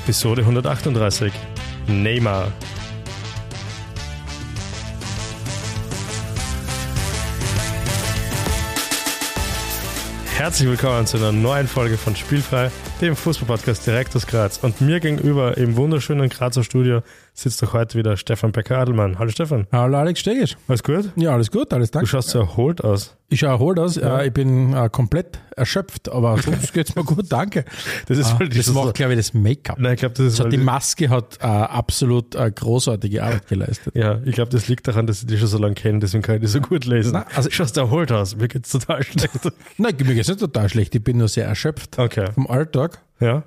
Episode 138. Neymar. Herzlich willkommen zu einer neuen Folge von Spielfrei, dem Fußballpodcast direkt aus Graz. Und mir gegenüber im wunderschönen Grazer Studio sitzt auch heute wieder Stefan Becker-Adelmann. Hallo Stefan. Hallo Alex Stegisch. Alles gut? Ja, alles gut, alles danke. Du schaust so erholt aus. Ich schaue erholt aus, Ja. ich bin komplett erschöpft, aber sonst geht's mir gut, danke. Das ist weil Das macht, glaube ich, das Make-up. Nein, ich glaube, das ist Also weil die Maske hat absolut großartige Arbeit geleistet. ja, ich glaube, das liegt daran, dass ich dich schon so lange kenne, deswegen kann ich das so gut lesen. Nein, also- Du schaust erholt aus. Mir geht's total schlecht. Nein, mir geht's nicht total schlecht, ich bin nur sehr erschöpft Okay. vom Alltag. Ja.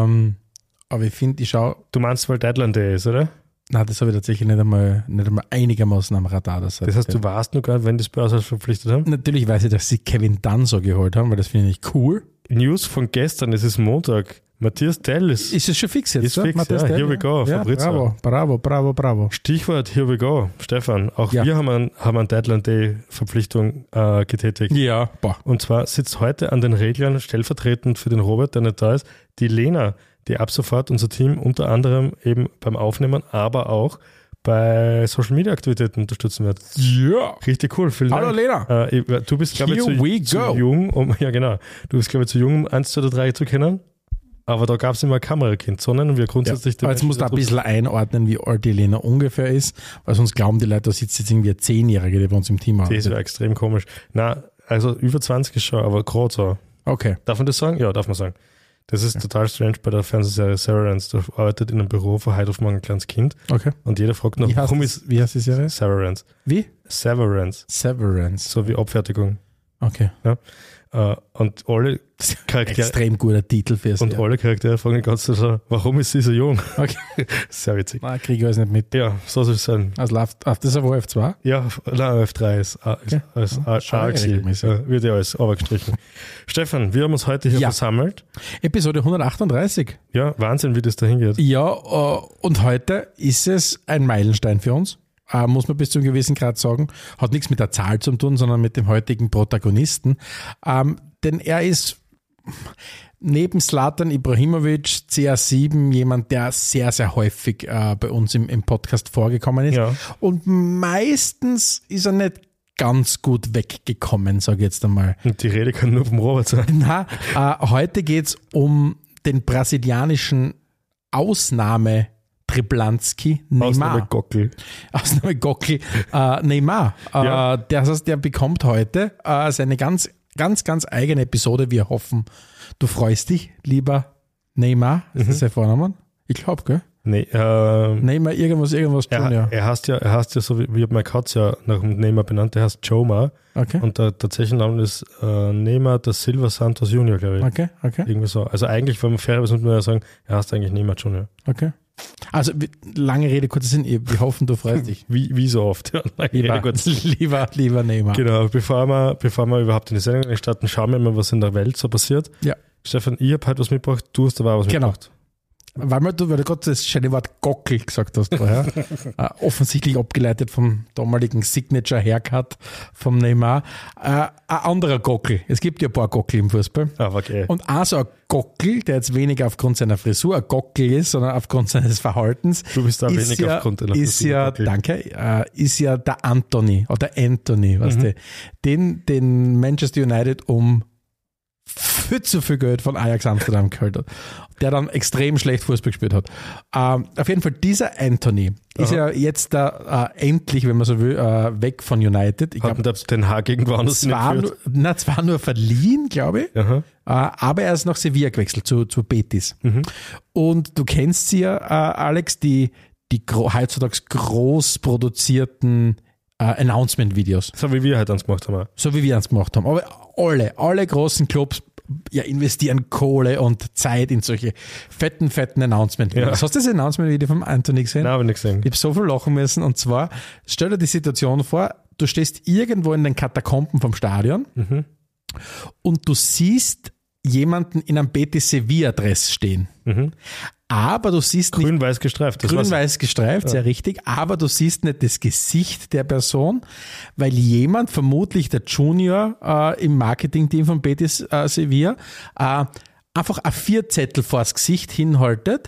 Aber ich finde, ich schaue, Du meinst, weil Deadline Day ist, oder? nein, das habe ich tatsächlich nicht einmal einigermaßen am Radar. Das heißt, du warst nur gerade, wenn die Spurs halt verpflichtet haben? Natürlich weiß ich, dass sie Kevin Danso geholt haben, weil das finde ich cool. News von gestern, es ist Montag. Matthias Dell ist Ist es schon fix jetzt? Ist oder? fix, Matthias ja. Dell? Here we go, Ja, Fabrizio. bravo. Stichwort Here we go, Stefan. Auch Ja. wir haben eine Deadline Day Verpflichtung getätigt. Ja, boah. Und zwar sitzt heute an den Reglern stellvertretend für den Robert, der nicht da ist, die Lena, die ab sofort unser Team unter anderem eben beim Aufnehmen, aber auch bei Social Media Aktivitäten unterstützen wird. Ja. Richtig cool, vielen Hallo Dank. Lena. Du bist, glaube ich, Here we zu go. jung, ja genau, du bist, glaube ich, zu jung, um 1, 2 oder 3 zu kennen. Aber da gab es immer ein Kamerakind, sondern wir grundsätzlich... Aber jetzt musst du ein bisschen einordnen, wie alt die Lena ungefähr ist, weil sonst glauben die Leute, da sitzt jetzt irgendwie ein 10-Jähriger, der bei uns im Team Das arbeitet. wäre extrem komisch. Na, also über 20 ist schon, aber gerade so. Okay. Darf man das sagen? Ja, darf man sagen. Das ist total strange bei der Fernsehserie Severance. Da arbeitet in einem Büro von heute auf morgen ein kleines Kind Okay. und jeder fragt noch, Wie warum heißt ist die Serie? Severance? Wie? Severance. Severance. So wie Abfertigung. Okay. Und alle Charaktere... Extrem guter Titel für es. Und alle Charaktere fragen ganz so, warum ist sie so jung? Okay. Sehr witzig. Nein, kriege ich alles nicht mit. Ja, so soll es sein. Also läuft das ist aber F2? Ja, nein, F3 ist als schau ich A regelmäßig. wird ja alles runtergestrichen. Stefan, wir haben uns heute hier Ja. versammelt. Episode 138. Ja, Wahnsinn, wie das da hingeht. Ja, und heute ist es ein Meilenstein für uns. Muss man bis zu einem gewissen Grad sagen. Hat nichts mit der Zahl zu tun, sondern mit dem heutigen Protagonisten. Denn er ist neben Zlatan Ibrahimovic, CR7, jemand, der sehr, sehr häufig bei uns im Podcast vorgekommen ist. Ja. Und meistens ist er nicht ganz gut weggekommen, sage ich jetzt einmal. Und die Rede kann nur vom Robert sein. Na, heute geht es um den brasilianischen Triplanski Neymar. Ausnahme Gockel. Neymar. Ja. Das heißt, der bekommt heute seine ganz eigene Episode. Wir hoffen, du freust dich, lieber Neymar. Ist das sein Vorname? Ich glaube, gell? Nee, Neymar, irgendwas Junior. er heißt ja so wie mein Katz ja nach dem Neymar benannt, der heißt Joma. Okay. Und der tatsächliche Name ist Neymar da Silva Santos Junior, glaube ich. Okay. Irgendwie so. Also eigentlich, wenn man fair ist, muss man ja sagen, er heißt eigentlich Neymar Junior. Okay. Also, lange Rede, kurzer Sinn. Wir hoffen, du freust dich. Wie so oft. Ja, Lieber Neymar. Genau, bevor wir überhaupt in die Sendung starten, schauen wir mal, was in der Welt so passiert. Ja. Stefan, ich habe heute was mitgebracht, du hast aber auch was Genau. mitgebracht. Weil du gerade das schöne Wort Gockel gesagt hast vorher. Offensichtlich abgeleitet vom damaligen Signature-Haircut vom Neymar. Ein anderer Gockel. Es gibt ja ein paar Gockel im Fußball. Aber okay. Und auch so ein Gockel, der jetzt weniger aufgrund seiner Frisur ein Gockel ist, sondern aufgrund seines Verhaltens. Du bist da ist weniger ja, aufgrund deiner ist Frisur, ja, Gockel. danke, ist ja der Anthony oder Anthony, weißt du, den Manchester United um viel zu viel Geld von Ajax Amsterdam geholt hat, der dann extrem schlecht Fußball gespielt hat. Auf jeden Fall, dieser Anthony ist ja jetzt endlich, wenn man so will, weg von United. Ich Hat glaube, Den Haag irgendwann anders zwar nur verliehen, glaube ich, Aha. aber er ist nach Sevilla gewechselt, zu Betis. Und du kennst sie ja, Alex, die heutzutage groß produzierten Announcement-Videos. So wie wir halt uns gemacht haben. So wie wir es gemacht haben. Aber alle großen Clubs investieren Kohle und Zeit in solche fetten Announcement-Videos. Ja. Hast du das Announcement-Video vom Anthony gesehen? Nein, habe ich nicht gesehen. Ich habe so viel lachen müssen. Und zwar, stell dir die Situation vor, du stehst irgendwo in den Katakomben vom Stadion und du siehst jemanden in einem Betis Sevilla-Dress stehen. Aber du siehst nicht Grün-weiß gestreift. das war's. grün-weiß gestreift, sehr richtig, aber du siehst nicht das Gesicht der Person, weil jemand, vermutlich der Junior im Marketingteam von Betis Sevilla, einfach ein Vierzettel vors Gesicht hinhaltet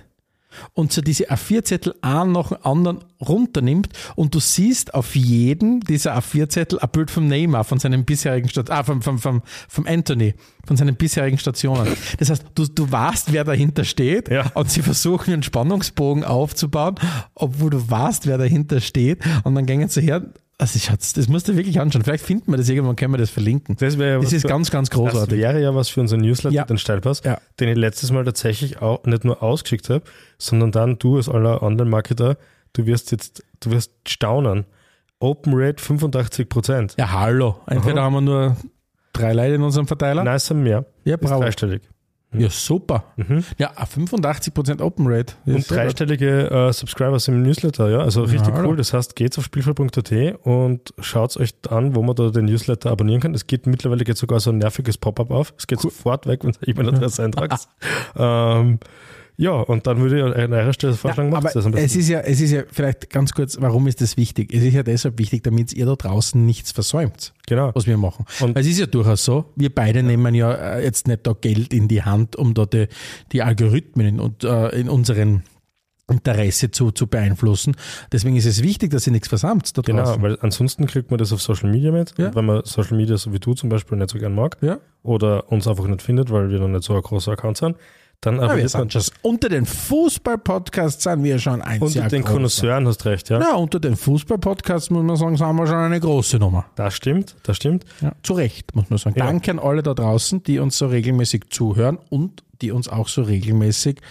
und so diese A4-Zettel einen nach dem anderen runternimmt und du siehst auf jedem dieser A4-Zettel ein Bild vom Neymar, von seinen bisherigen vom Anthony, von seinen bisherigen Stationen. Das heißt, du weißt, wer dahinter steht und sie versuchen einen Spannungsbogen aufzubauen, obwohl du weißt, wer dahinter steht und dann gehen sie her. Also das musst du wirklich anschauen. Vielleicht finden wir das irgendwann, können wir das verlinken. Das ist ganz, ganz großartig. Das wäre ja was für unseren Newsletter, den Steilpass, den ich letztes Mal tatsächlich auch nicht nur ausgeschickt habe, sondern dann du als aller Online-Marketer, du wirst staunen. Open Rate 85%. Ja, hallo. Entweder haben wir nur 3 Leute in unserem Verteiler. Nein, es sind mehr. Ja, bravo. Ist dreistellig. Ja, super. Ja, 85% Open Rate. Und dreistellige Subscribers im Newsletter, ja. Also richtig cool. Das heißt, geht's auf Spielfrei.at und schaut euch an, wo man da den Newsletter abonnieren kann. Es geht mittlerweile sogar so ein nerviges Pop-up auf. Es geht sofort weg, wenn ihr E-Mail-Adresse eintragt. Ja, und dann würde ich an eurer Stelle vorschlagen, aber das am besten. Es ist ja vielleicht ganz kurz, warum ist das wichtig? Es ist ja deshalb wichtig, damit ihr da draußen nichts versäumt, was wir machen. Und es ist ja durchaus so, wir beide nehmen ja jetzt nicht da Geld in die Hand, um da die Algorithmen in unseren Interesse zu beeinflussen. Deswegen ist es wichtig, dass ihr nichts versammelt da draußen. Genau, weil ansonsten kriegt man das auf Social Media mit. Ja. Wenn man Social Media, so wie du zum Beispiel, nicht so gern mag oder uns einfach nicht findet, weil wir noch nicht so ein großer Account sind, dann unter den Fußball-Podcasts sind wir schon ein unter den Connoisseuren hast recht, ja. Ja, unter den Fußball-Podcasts muss man sagen, sind wir schon eine große Nummer. Das stimmt. Ja, zu Recht, muss man sagen. Ja. Danke an alle da draußen, die uns so regelmäßig zuhören und die uns auch so regelmäßig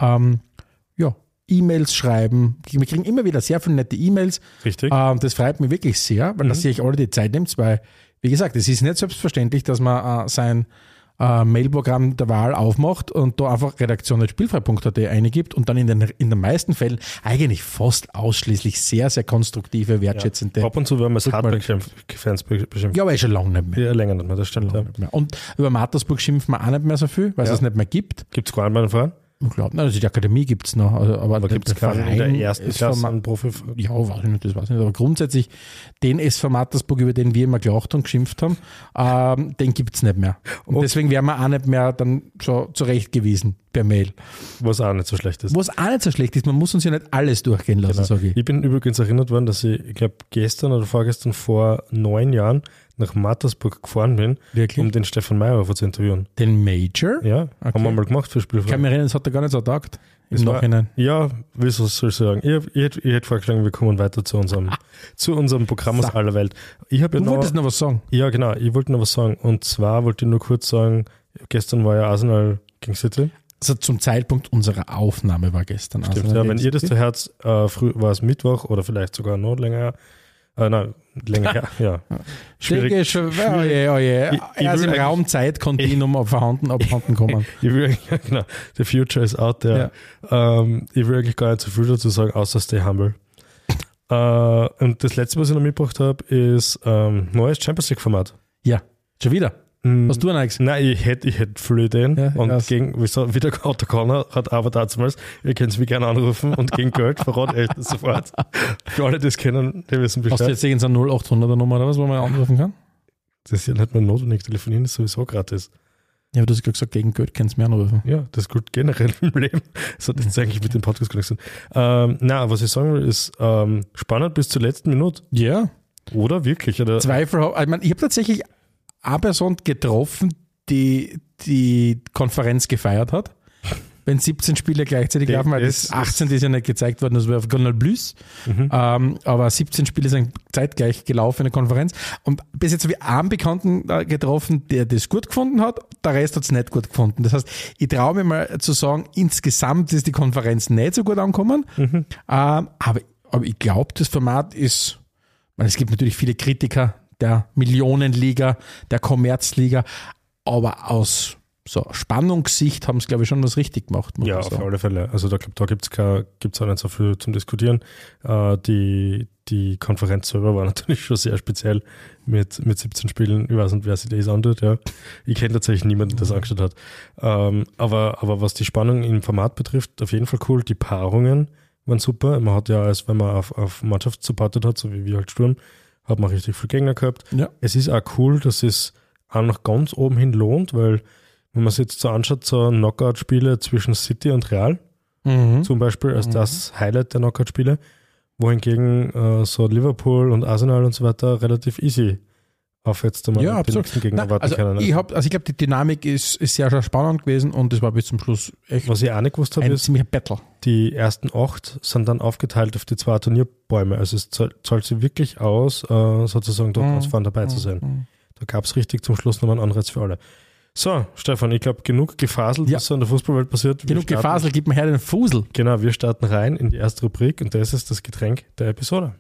E-Mails schreiben. Wir kriegen immer wieder sehr viele nette E-Mails. Richtig. Das freut mich wirklich sehr, weil dass ihr euch alle die Zeit nehmt, weil, wie gesagt, es ist nicht selbstverständlich, dass man sein Mailprogramm der Wahl aufmacht und da einfach redaktion.spielfrei.at eingibt und dann in den meisten Fällen eigentlich fast ausschließlich sehr, sehr konstruktive, wertschätzende. Ab und zu werden wir als Hardback-Fans beschimpft. Ja, aber schon lange nicht mehr. Ja, länger nicht mehr, das stimmt. Und über Mattersburg schimpfen wir auch nicht mehr so viel, weil es es nicht mehr gibt. Gibt es gar nicht mehr einen Verein? Ich glaube nicht, also die Akademie gibt es noch. Aber gibt es keinen in der ersten Klasse einen Profi? Ja, weiß ich nicht. Aber grundsätzlich den SV Mattersburg, über den wir immer gelacht und geschimpft haben, den gibt es nicht mehr. Und deswegen werden wir auch nicht mehr dann schon zurechtgewiesen per Mail. Was auch nicht so schlecht ist. Was auch nicht so schlecht ist, man muss uns ja nicht alles durchgehen lassen, sage ich. Ich bin übrigens erinnert worden, dass ich glaube gestern oder vorgestern vor 9 Jahren nach Mattersburg gefahren bin, um den Stefan Meyerhofer zu interviewen. Den Major? Ja, haben wir mal gemacht für Spielfrei. Ich kann mich erinnern, das hat er gar nicht so getaugt. Im Nachhinein. Ja, wieso soll ich sagen? Ich hätte vorgeschlagen, wir kommen weiter zu unserem Programm aus aller Welt. Du wolltest noch was sagen? Ja, genau. Ich wollte noch was sagen. Und zwar wollte ich nur kurz sagen, gestern war ja Arsenal gegen City. Also zum Zeitpunkt unserer Aufnahme war gestern Arsenal. Stimmt, ja, wenn ihr das zu Herz, früh war es Mittwoch oder vielleicht sogar noch länger. Nein, länger her, ja. Schwierig. Schon, erst im Raum-Zeit-Kontinuum abhanden kommen. Ich will, genau, the future is out there. Ja. Ich will eigentlich gar nicht so viel dazu sagen, außer stay humble. Und das letzte, was ich noch mitgebracht habe, ist neues Champions League-Format. Ja, schon wieder. Hast du einen Alex? Nein, ich hätte viele Ideen. Ja, und gegen, wie der Otto Connor hat aber damals, ihr könnt es mich gerne anrufen und gegen Geld verrate ich das sofort. Für alle, die es kennen, die wissen Bescheid. Hast du jetzt irgendeine 0800er Nummer oder was, wo man anrufen kann? Das ist ja nicht mehr notwendig. Telefonieren ist sowieso gratis. Ja, aber du hast gerade gesagt, gegen Geld kannst du mehr anrufen. Ja, das ist gut generell im Leben. Das hat jetzt eigentlich mit dem Podcast gar nichts zu tun. Was ich sagen will, ist spannend bis zur letzten Minute. Ja. Oder wirklich? Oder? Zweifel. Ich habe tatsächlich eine Person getroffen, die Konferenz gefeiert hat. Wenn 17 Spiele gleichzeitig laufen, weil das 18 ist ja nicht gezeigt worden, das wäre auf Canal Plus. Aber 17 Spiele sind zeitgleich gelaufen in der Konferenz. Und bis jetzt habe ich einen Bekannten getroffen, der das gut gefunden hat, der Rest hat es nicht gut gefunden. Das heißt, ich traue mir mal zu sagen, insgesamt ist die Konferenz nicht so gut angekommen. Aber ich glaube, das Format ist, es gibt natürlich viele Kritiker der Millionenliga, der Kommerzliga, aber aus so Spannungssicht haben es, glaube ich, schon was richtig gemacht. Ja, auf alle Fälle. Also da gibt es auch nicht so viel zum Diskutieren. Die Konferenz selber war natürlich schon sehr speziell mit 17 Spielen. Ich weiß nicht, wer sich das antut. Ja. Ich kenne tatsächlich niemanden, der das angeschaut hat. Aber was die Spannung im Format betrifft, auf jeden Fall cool. Die Paarungen waren super. Man hat ja, als wenn man auf Mannschaft supportet hat, so wie wir halt Sturm, hat man richtig viel Gegner gehabt. Ja. Es ist auch cool, dass es auch nach ganz oben hin lohnt, weil wenn man sich jetzt so anschaut, so Knockout-Spiele zwischen City und Real, zum Beispiel als das Highlight der Knockout-Spiele, wohingegen so Liverpool und Arsenal und so weiter relativ easy auf jetzt einmal den nächsten Gegner erwarten können. Ich glaube, die Dynamik ist sehr, sehr spannend gewesen und es war bis zum Schluss echt was ich auch nicht gewusst habe, ein ist, ziemlicher Battle. die ersten 8 sind dann aufgeteilt auf die 2 Turnierbäume. Also es zahlt sich wirklich aus, sozusagen dort ausfahren dabei zu sein. Da gab es richtig zum Schluss nochmal einen Anreiz für alle. So, Stefan, ich glaube, genug gefaselt, was so in der Fußballwelt passiert. Genug gefaselt, gib mir her den Fusel. Genau, wir starten rein in die erste Rubrik und das ist das Getränk der Episode.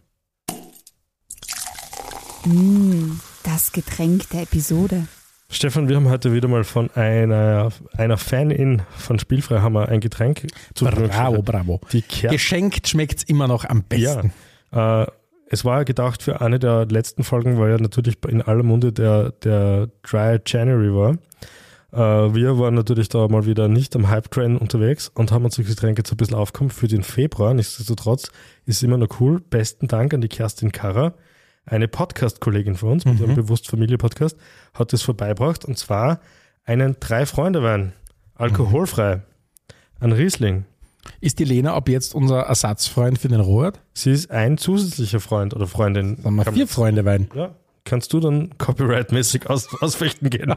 Das Getränk der Episode. Stefan, wir haben heute wieder mal von einer Fanin von Spielfrei haben wir ein Getränk zu Bravo. Geschenkt schmeckt es immer noch am besten. Ja, es war ja gedacht für eine der letzten Folgen, weil ja natürlich in aller Munde der Dry January war. Wir waren natürlich da mal wieder nicht am Hype-Train unterwegs und haben uns das Getränk jetzt ein bisschen aufgekommen für den Februar. Nichtsdestotrotz ist es immer noch cool. Besten Dank an die Kerstin Karrer, eine Podcast-Kollegin von uns, mit ihrem Bewusst Familie-Podcast, hat es vorbeigebracht und zwar einen 3-Freunde-Wein, alkoholfrei, ein Riesling. Ist die Lena ab jetzt unser Ersatzfreund für den Robert? Sie ist ein zusätzlicher Freund oder Freundin. Dann haben wir 4 Freunde Wein. Ja, kannst du dann copyright-mäßig ausfechten gehen?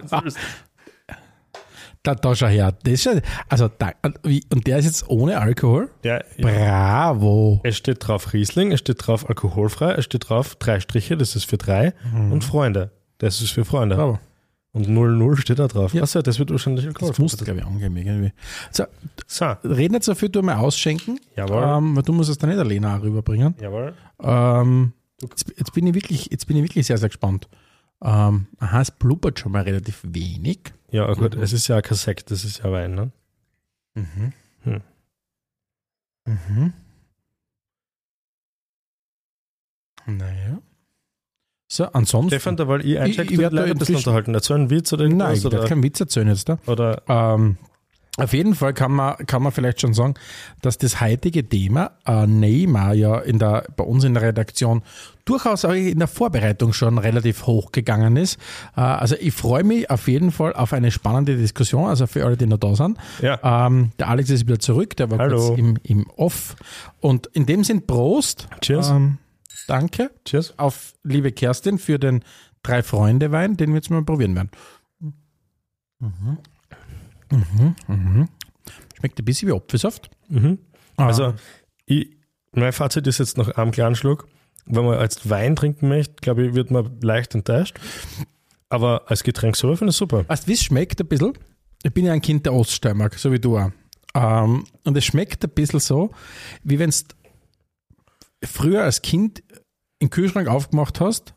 Da schau her. Das ist ja, und der ist jetzt ohne Alkohol? Ja. Bravo. Es steht drauf Riesling, es steht drauf alkoholfrei, es steht drauf 3 Striche, das ist für 3 und Freunde, das ist für Freunde. Bravo. Und 00 steht da drauf. Ja. Achso, das wird wahrscheinlich alkoholfrei. Das musst du, glaube ich, angeben irgendwie. So. Reden jetzt dafür, du mal ausschenken. Jawohl. Weil du musst es dann nicht der Lena rüberbringen. Jawohl. Jetzt bin ich wirklich sehr, sehr gespannt. Es blubbert schon mal relativ wenig. Ja, gut, es ist ja kein Sekt, das ist ja Wein, ne? Naja. So, ansonsten. Stefan, da weil ich einchecken, ich leider ein bisschen unterhalten. Erzählen Witz oder irgendwas? Nein, ich werde keinen Witz erzählen jetzt da. Oder auf jeden Fall kann man vielleicht schon sagen, dass das heutige Thema Neymar ja bei uns in der Redaktion durchaus auch in der Vorbereitung schon relativ hoch gegangen ist. Also ich freue mich auf jeden Fall auf eine spannende Diskussion, also für alle, die noch da sind. Ja. Der Alex ist wieder zurück, der war kurz im Off. Und in dem Sinn Prost. Cheers. Danke. Cheers. Auf liebe Kerstin für den 3-Freunde-Wein, den wir jetzt mal probieren werden. Schmeckt ein bisschen wie Apfelsaft. Also, mein Fazit ist jetzt nach einem kleinen Schluck. Wenn man als Wein trinken möchte, glaube ich, wird man leicht enttäuscht. Aber als Getränk so finde ich super. Weißt du, wie es schmeckt ein bisschen? Ich bin ja ein Kind der Oststeiermark, so wie du auch. Und es schmeckt ein bisschen so, wie wenn du früher als Kind den Kühlschrank aufgemacht hast,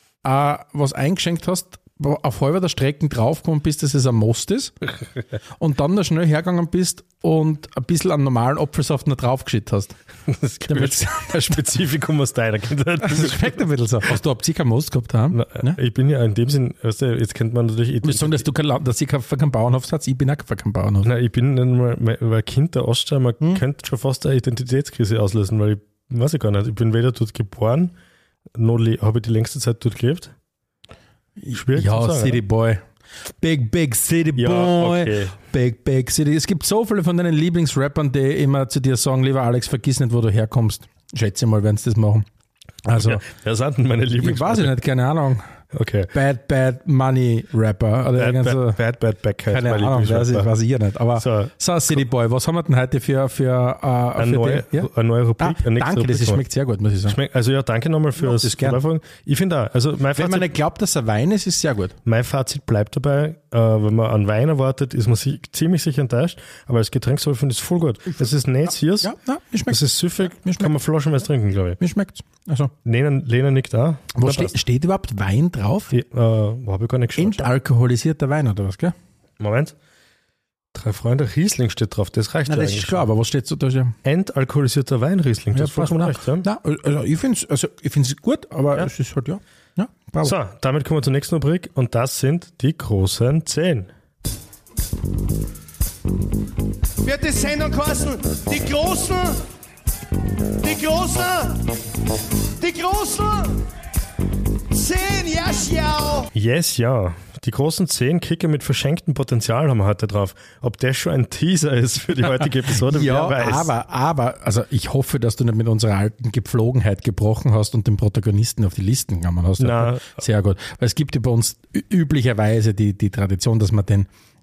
was eingeschenkt hast, auf halber der Strecke draufgekommen bist, dass es ein Most ist und dann da schnell hergegangen bist und ein bisschen an normalen Apfelsaft noch draufgeschüttet hast. Das ist ein Spezifikum aus deiner Kindheit. Das schmeckt ein bisschen so. Hast du ab keinen Most gehabt? Ne? Ich bin ja in dem Sinn, weißt du, jetzt kennt man natürlich... Ich will sagen, dass ich keinen Bauernhof satz, ich bin auch für keinen Bauernhof. Nein, ich bin weil Kind der Oststeiermark könnte schon fast eine Identitätskrise auslösen, weil ich weiß ich gar nicht, ich bin weder dort geboren, noch habe ich die längste Zeit dort gelebt. Schwierig zu sagen, City Boy. Big City Boy. Okay. Big City. Es gibt so viele von deinen Lieblingsrappern, die immer zu dir sagen, lieber Alex, vergiss nicht, wo du herkommst. Schätze mal, werden sie das machen. Also, wer sind denn meine Lieblingsrapper? Ich weiß nicht, keine Ahnung. Okay. Bad Money Rapper. Oder Bad Backhead. Keine Ahnung, weiß ich nicht. Aber so City Boy, was haben wir denn heute für eine neue Rubrik? Danke, das schmeckt sehr gut, muss ich sagen. Also ja, danke nochmal für das Vorbeifragen. Ich finde auch, also wenn man nicht glaubt, dass er Wein ist, ist es sehr gut. Mein Fazit bleibt dabei, wenn man an Wein erwartet, ist man ziemlich sicher enttäuscht, aber als Getränk finde ich es voll gut. Das ist nicht süß, das ist süffig, kann man flaschenweise trinken, glaube ich. Mir schmeckt's. Also. Lena nickt auch. Wo steht überhaupt Wein drauf? Habe ich gar nicht geschaut. Entalkoholisierter Wein oder was, gell? Moment. 3 Freunde, Riesling steht drauf, das reicht ja eigentlich. Das ist klar, aber was steht so da? Entalkoholisierter Wein, Riesling, das ist vollkommen recht. Ja? Nein, also ich finde es gut, aber es ist halt, ja, bravo. So, damit kommen wir zur nächsten Rubrik und das sind die großen 10. Wird die Sendung kosten? Die großen 10, ja, schau. Yes, ja. Die großen 10 Kicker mit verschenktem Potenzial haben wir heute drauf. Ob das schon ein Teaser ist für die heutige Episode, Ja, wer weiß. aber, also ich hoffe, dass du nicht mit unserer alten Gepflogenheit gebrochen hast und den Protagonisten auf die Listen genommen hast. Na, sehr gut. Weil es gibt ja bei uns üblicherweise die Tradition, dass man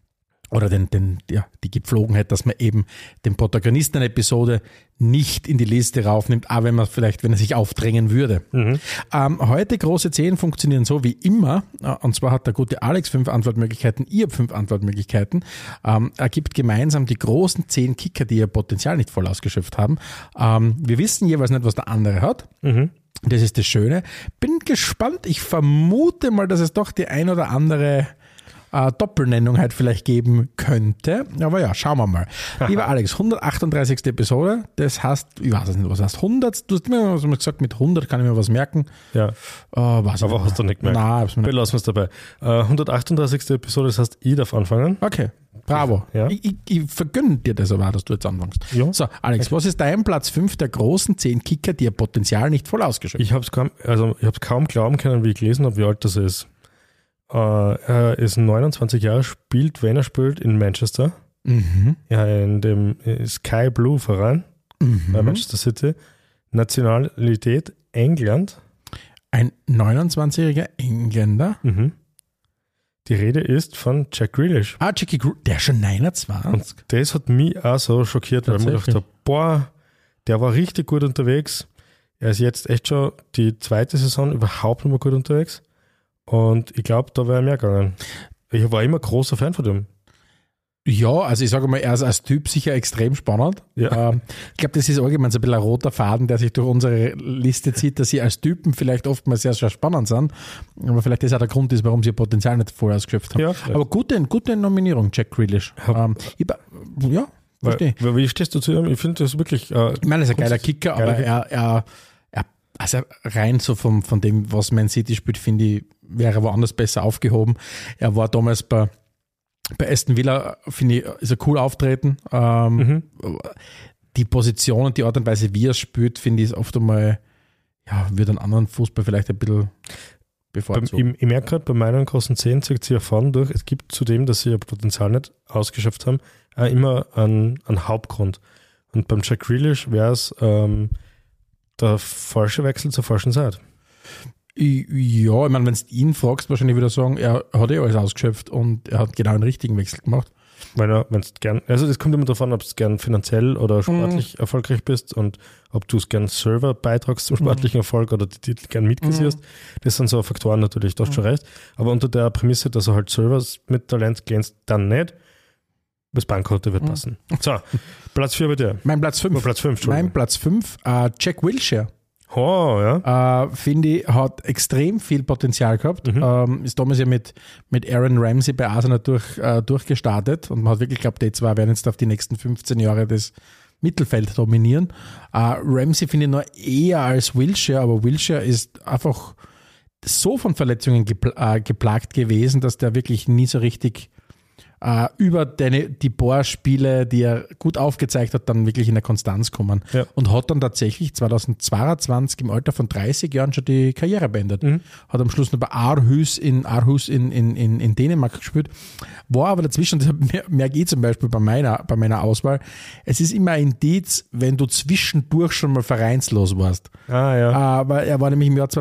die Gepflogenheit, dass man eben den Protagonisten einer Episode nicht in die Liste raufnimmt, auch wenn er sich aufdrängen würde. Heute große 10 funktionieren so wie immer, und zwar hat der gute Alex 5 Antwortmöglichkeiten, ihr habt 5 Antwortmöglichkeiten. Er gibt gemeinsam die großen 10 Kicker, die ihr Potenzial nicht voll ausgeschöpft haben. Wir wissen jeweils nicht, was der andere hat. Das ist das Schöne. Bin gespannt. Ich vermute mal, dass es doch die ein oder andere Doppelnennung halt vielleicht geben könnte. Aber ja, schauen wir mal. Lieber Alex, 138. Episode, das heißt, ich weiß es nicht, was heißt 100? Du hast mir gesagt, mit 100 kann ich mir was merken. Ja, aber hast du nicht gemerkt. Nein, Belassen wir es dabei. 138. Episode, das heißt, ich darf anfangen. Okay, bravo. Ja. Ich vergönne dir das aber, dass du jetzt anfängst. Ja. So, Alex, was ist dein Platz 5 der großen 10 Kicker, die ihr Potenzial nicht voll ausgeschöpft? Ich habe es kaum glauben können, wie ich gelesen habe, wie alt das ist. Er ist 29 Jahre, wenn er spielt in Manchester. Ja, in dem Sky Blue Verein bei Manchester City. Nationalität England. Ein 29-jähriger Engländer. Die Rede ist von Jack Grealish. Jackie Grealish, der ist schon 29. Und das hat mich auch so schockiert, weil ich mir gedacht habe, boah, der war richtig gut unterwegs. Er ist jetzt echt schon die zweite Saison überhaupt nicht mehr gut unterwegs. Und ich glaube, da wäre mehr gegangen. Ich war immer großer Fan von dem. Ja, also ich sage mal, er ist als Typ sicher extrem spannend. Ja. Ich glaube, das ist allgemein so ein bisschen ein roter Faden, der sich durch unsere Liste zieht, dass sie als Typen vielleicht oftmals sehr, sehr spannend sind. Aber vielleicht das auch der Grund ist, warum sie ihr Potenzial nicht voll ausgeschöpft haben. Ja, aber gute Nominierung, Jack Grealish. Verstehe. Wie stehst du zu ihm? Ich finde das wirklich... ich meine, er ist ein geiler Kicker, aber er also rein so von dem, was Man City spielt, finde ich, wäre er woanders besser aufgehoben. Er war damals bei Aston Villa, finde ich, ist er cool auftreten. Die Position und die Art und Weise, wie er spielt, finde ich, ist oft einmal, wird einen anderen Fußball vielleicht ein bisschen bevorzugt. Ich merke gerade, bei meinen großen 10 zieht sich Erfahrung durch. Es gibt zudem, dass sie ihr Potenzial nicht ausgeschöpft haben, auch immer einen Hauptgrund. Und beim Jack Grealish wäre es der falsche Wechsel zur falschen Zeit. Ja, ich meine, wenn du ihn fragst, wahrscheinlich würde er sagen, er hat alles ausgeschöpft und er hat genau den richtigen Wechsel gemacht. Also das kommt immer darauf an, ob du gern finanziell oder sportlich erfolgreich bist und ob du es gern selber beitragst zum sportlichen Erfolg oder die Titel gern mitkassierst. Das sind so Faktoren natürlich, du hast schon recht. Aber unter der Prämisse, dass er halt selber mit Talent glänzt, dann nicht. Das Bankkonto wird passen. So, Platz 4 bei dir. Mein Platz 5. Mein Platz 5, Jack Wilshere. Oh, ja. Finde ich, hat extrem viel Potenzial gehabt. Ist damals ja mit Aaron Ramsey bei Arsenal durchgestartet und man hat wirklich geglaubt, die zwei werden jetzt auf die nächsten 15 Jahre das Mittelfeld dominieren. Ramsey finde ich noch eher als Wilshere, aber Wilshere ist einfach so von Verletzungen geplagt gewesen, dass der wirklich nie so richtig über die Bohrspiele, die er gut aufgezeigt hat, dann wirklich in der Konstanz kommen. Ja. Und hat dann tatsächlich 2022 im Alter von 30 Jahren schon die Karriere beendet. Hat am Schluss noch bei Aarhus in Dänemark gespielt. War aber dazwischen, das merke ich zum Beispiel bei meiner Auswahl, es ist immer ein Indiz, wenn du zwischendurch schon mal vereinslos warst. Aber er war nämlich im Jahr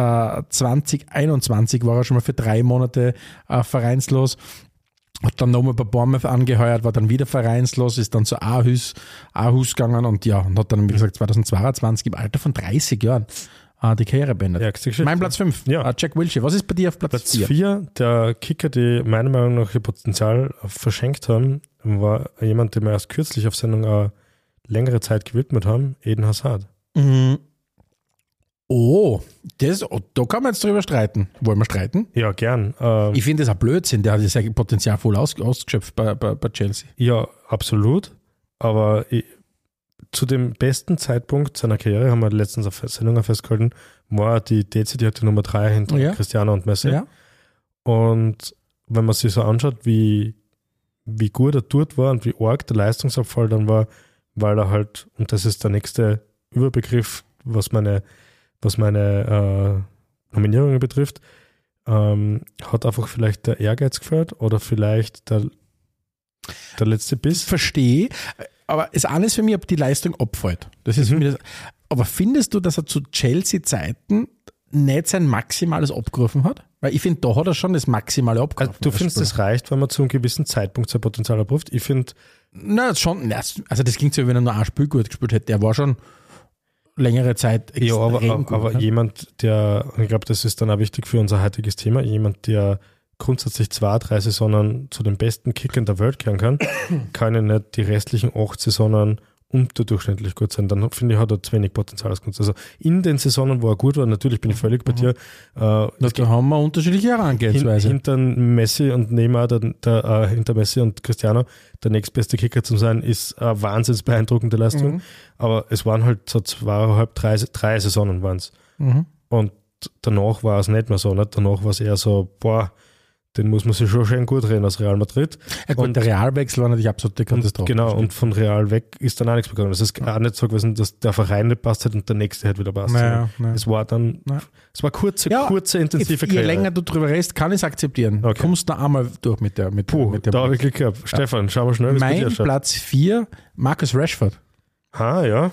2021 war er schon mal für 3 Monate vereinslos. Hat dann nochmal bei Bournemouth angeheuert, war dann wieder vereinslos, ist dann zu Aarhus gegangen und hat dann, wie gesagt, 2022 im Alter von 30 Jahren die Karriere beendet. Ja, mein Platz 5, Jack Wilshere. Was ist bei dir auf Platz 4? Platz 4, der Kicker, die meiner Meinung nach ihr Potenzial verschenkt haben, war jemand, dem wir erst kürzlich auf Sendung eine längere Zeit gewidmet haben, Eden Hazard. Oh, da kann man jetzt drüber streiten. Wollen wir streiten? Ja, gern. Ich finde das ein Blödsinn, der hat sein Potenzial voll ausgeschöpft bei Chelsea. Ja, absolut. Aber zu dem besten Zeitpunkt seiner Karriere, haben wir letztens auf Sendung festgehalten, war die dezidierte Nummer 3 hinter Cristiano und Messi. Ja. Und wenn man sich so anschaut, wie gut er dort war und wie arg der Leistungsabfall dann war, weil er halt, und das ist der nächste Überbegriff, was meine Nominierungen betrifft, Hat einfach vielleicht der Ehrgeiz gefällt oder vielleicht der letzte Biss? Verstehe, aber das eine ist für mich, ob die Leistung abfällt. Das ist für mich das, aber findest du, dass er zu Chelsea-Zeiten nicht sein Maximales abgerufen hat? Weil ich finde, da hat er schon das Maximale abgerufen. Also du findest, das reicht, wenn man zu einem gewissen Zeitpunkt sein Potenzial abruft? Ich finde... Na, schon, also das klingt so, wie wenn er nur ein Spiel gut gespielt hätte. Der war schon längere Zeit Ja, extrem gut. aber jemand, der, ich glaube, das ist dann auch wichtig für unser heutiges Thema, jemand, der grundsätzlich 2-3 Saisonen zu den besten Kickern der Welt kehren kann, kann ja nicht die restlichen 8 Saisonen unterdurchschnittlich gut sein. Dann finde ich, hat er zu wenig Potenzial als Kunst. Also in den Saisonen, wo er gut war, natürlich bin ich völlig bei dir. Da haben wir unterschiedliche Herangehensweise. Hinter Messi und Neymar, hinter Messi und Cristiano, der nächstbeste Kicker zu sein, ist eine wahnsinnig beeindruckende Leistung. Aber es waren halt so 2,5, 3 Saisonen waren es. Und danach war es nicht mehr so. Nicht? Danach war es eher so, den muss man sich schon schön gut reden als Real Madrid. Ja gut, der Realwechsel war natürlich absolute Katastrophe. Genau, und von Real weg ist dann auch nichts bekommen. Es ist auch nicht so gewesen, dass der Verein nicht passt hat und der nächste halt wieder passt. Es war dann, es war kurze, intensive Je länger du drüber redest, kann ich es akzeptieren. Okay. Kommst du einmal durch mit der da habe ich Glück gehabt. Stefan, schau mal schnell, wie es bei dir Mein schaut. Platz 4, Marcus Rashford. Ja.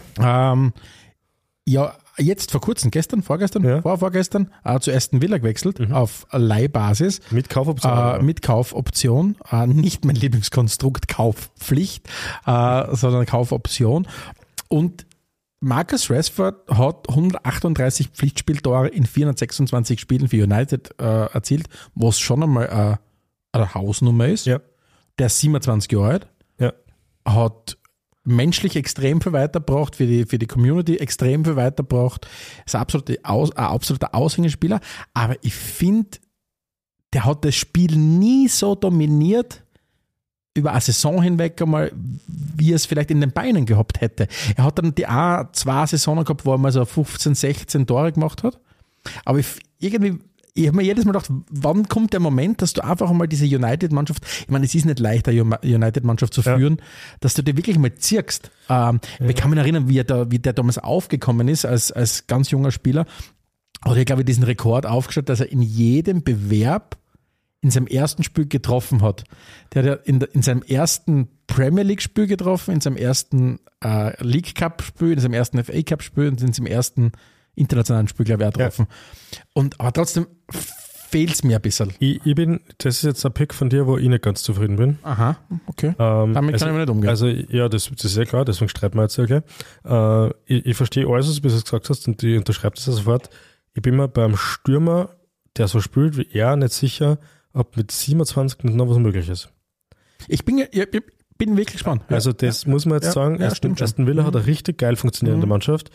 Ja, jetzt vor kurzem, vorgestern, zu Aston Villa gewechselt, auf Leihbasis. Mit Kaufoption. Mit Kaufoption. Nicht mein Lieblingskonstrukt Kaufpflicht, sondern Kaufoption. Und Marcus Rashford hat 138 Pflichtspieltore in 426 Spielen für United erzielt, was schon einmal eine Hausnummer ist. Ja. Der ist 27 Jahre alt. Ja. Hat menschlich extrem viel weitergebracht, für die Community extrem viel weitergebracht. Ist ein absoluter Aushängespieler. Aber ich finde, der hat das Spiel nie so dominiert über eine Saison hinweg einmal, wie er es vielleicht in den Beinen gehabt hätte. Er hat dann die 2 Saisonen gehabt, wo er mal so 15, 16 Tore gemacht hat. Aber ich habe mir jedes Mal gedacht, wann kommt der Moment, dass du einfach einmal diese United-Mannschaft, ich meine, es ist nicht leicht, eine United-Mannschaft zu führen, dass du dir wirklich mal ziehst. Ich kann mich erinnern, wie der damals aufgekommen ist als ganz junger Spieler. Hat er, glaube ich, diesen Rekord aufgestellt, dass er in jedem Bewerb in seinem ersten Spiel getroffen hat. Der hat ja in seinem ersten Premier League-Spiel getroffen, in seinem ersten League Cup-Spiel, in seinem ersten FA Cup-Spiel und in seinem ersten internationalen Spiel, glaube ich, auch getroffen. Ja. Aber trotzdem fehlt es mir ein bisschen. Das ist jetzt ein Pick von dir, wo ich nicht ganz zufrieden bin. Aha, okay. Damit kann ich mir nicht umgehen. Also, ja, das ist ja klar, deswegen streiten wir jetzt okay. Ich verstehe alles, was du bis jetzt gesagt hast und ich unterschreibe das sofort. Ich bin mir beim Stürmer, der so spielt wie er, nicht sicher, ob mit 27 noch was möglich ist. Ich bin wirklich gespannt. Also das muss man jetzt sagen. Aston Villa hat eine richtig geil funktionierende Mannschaft.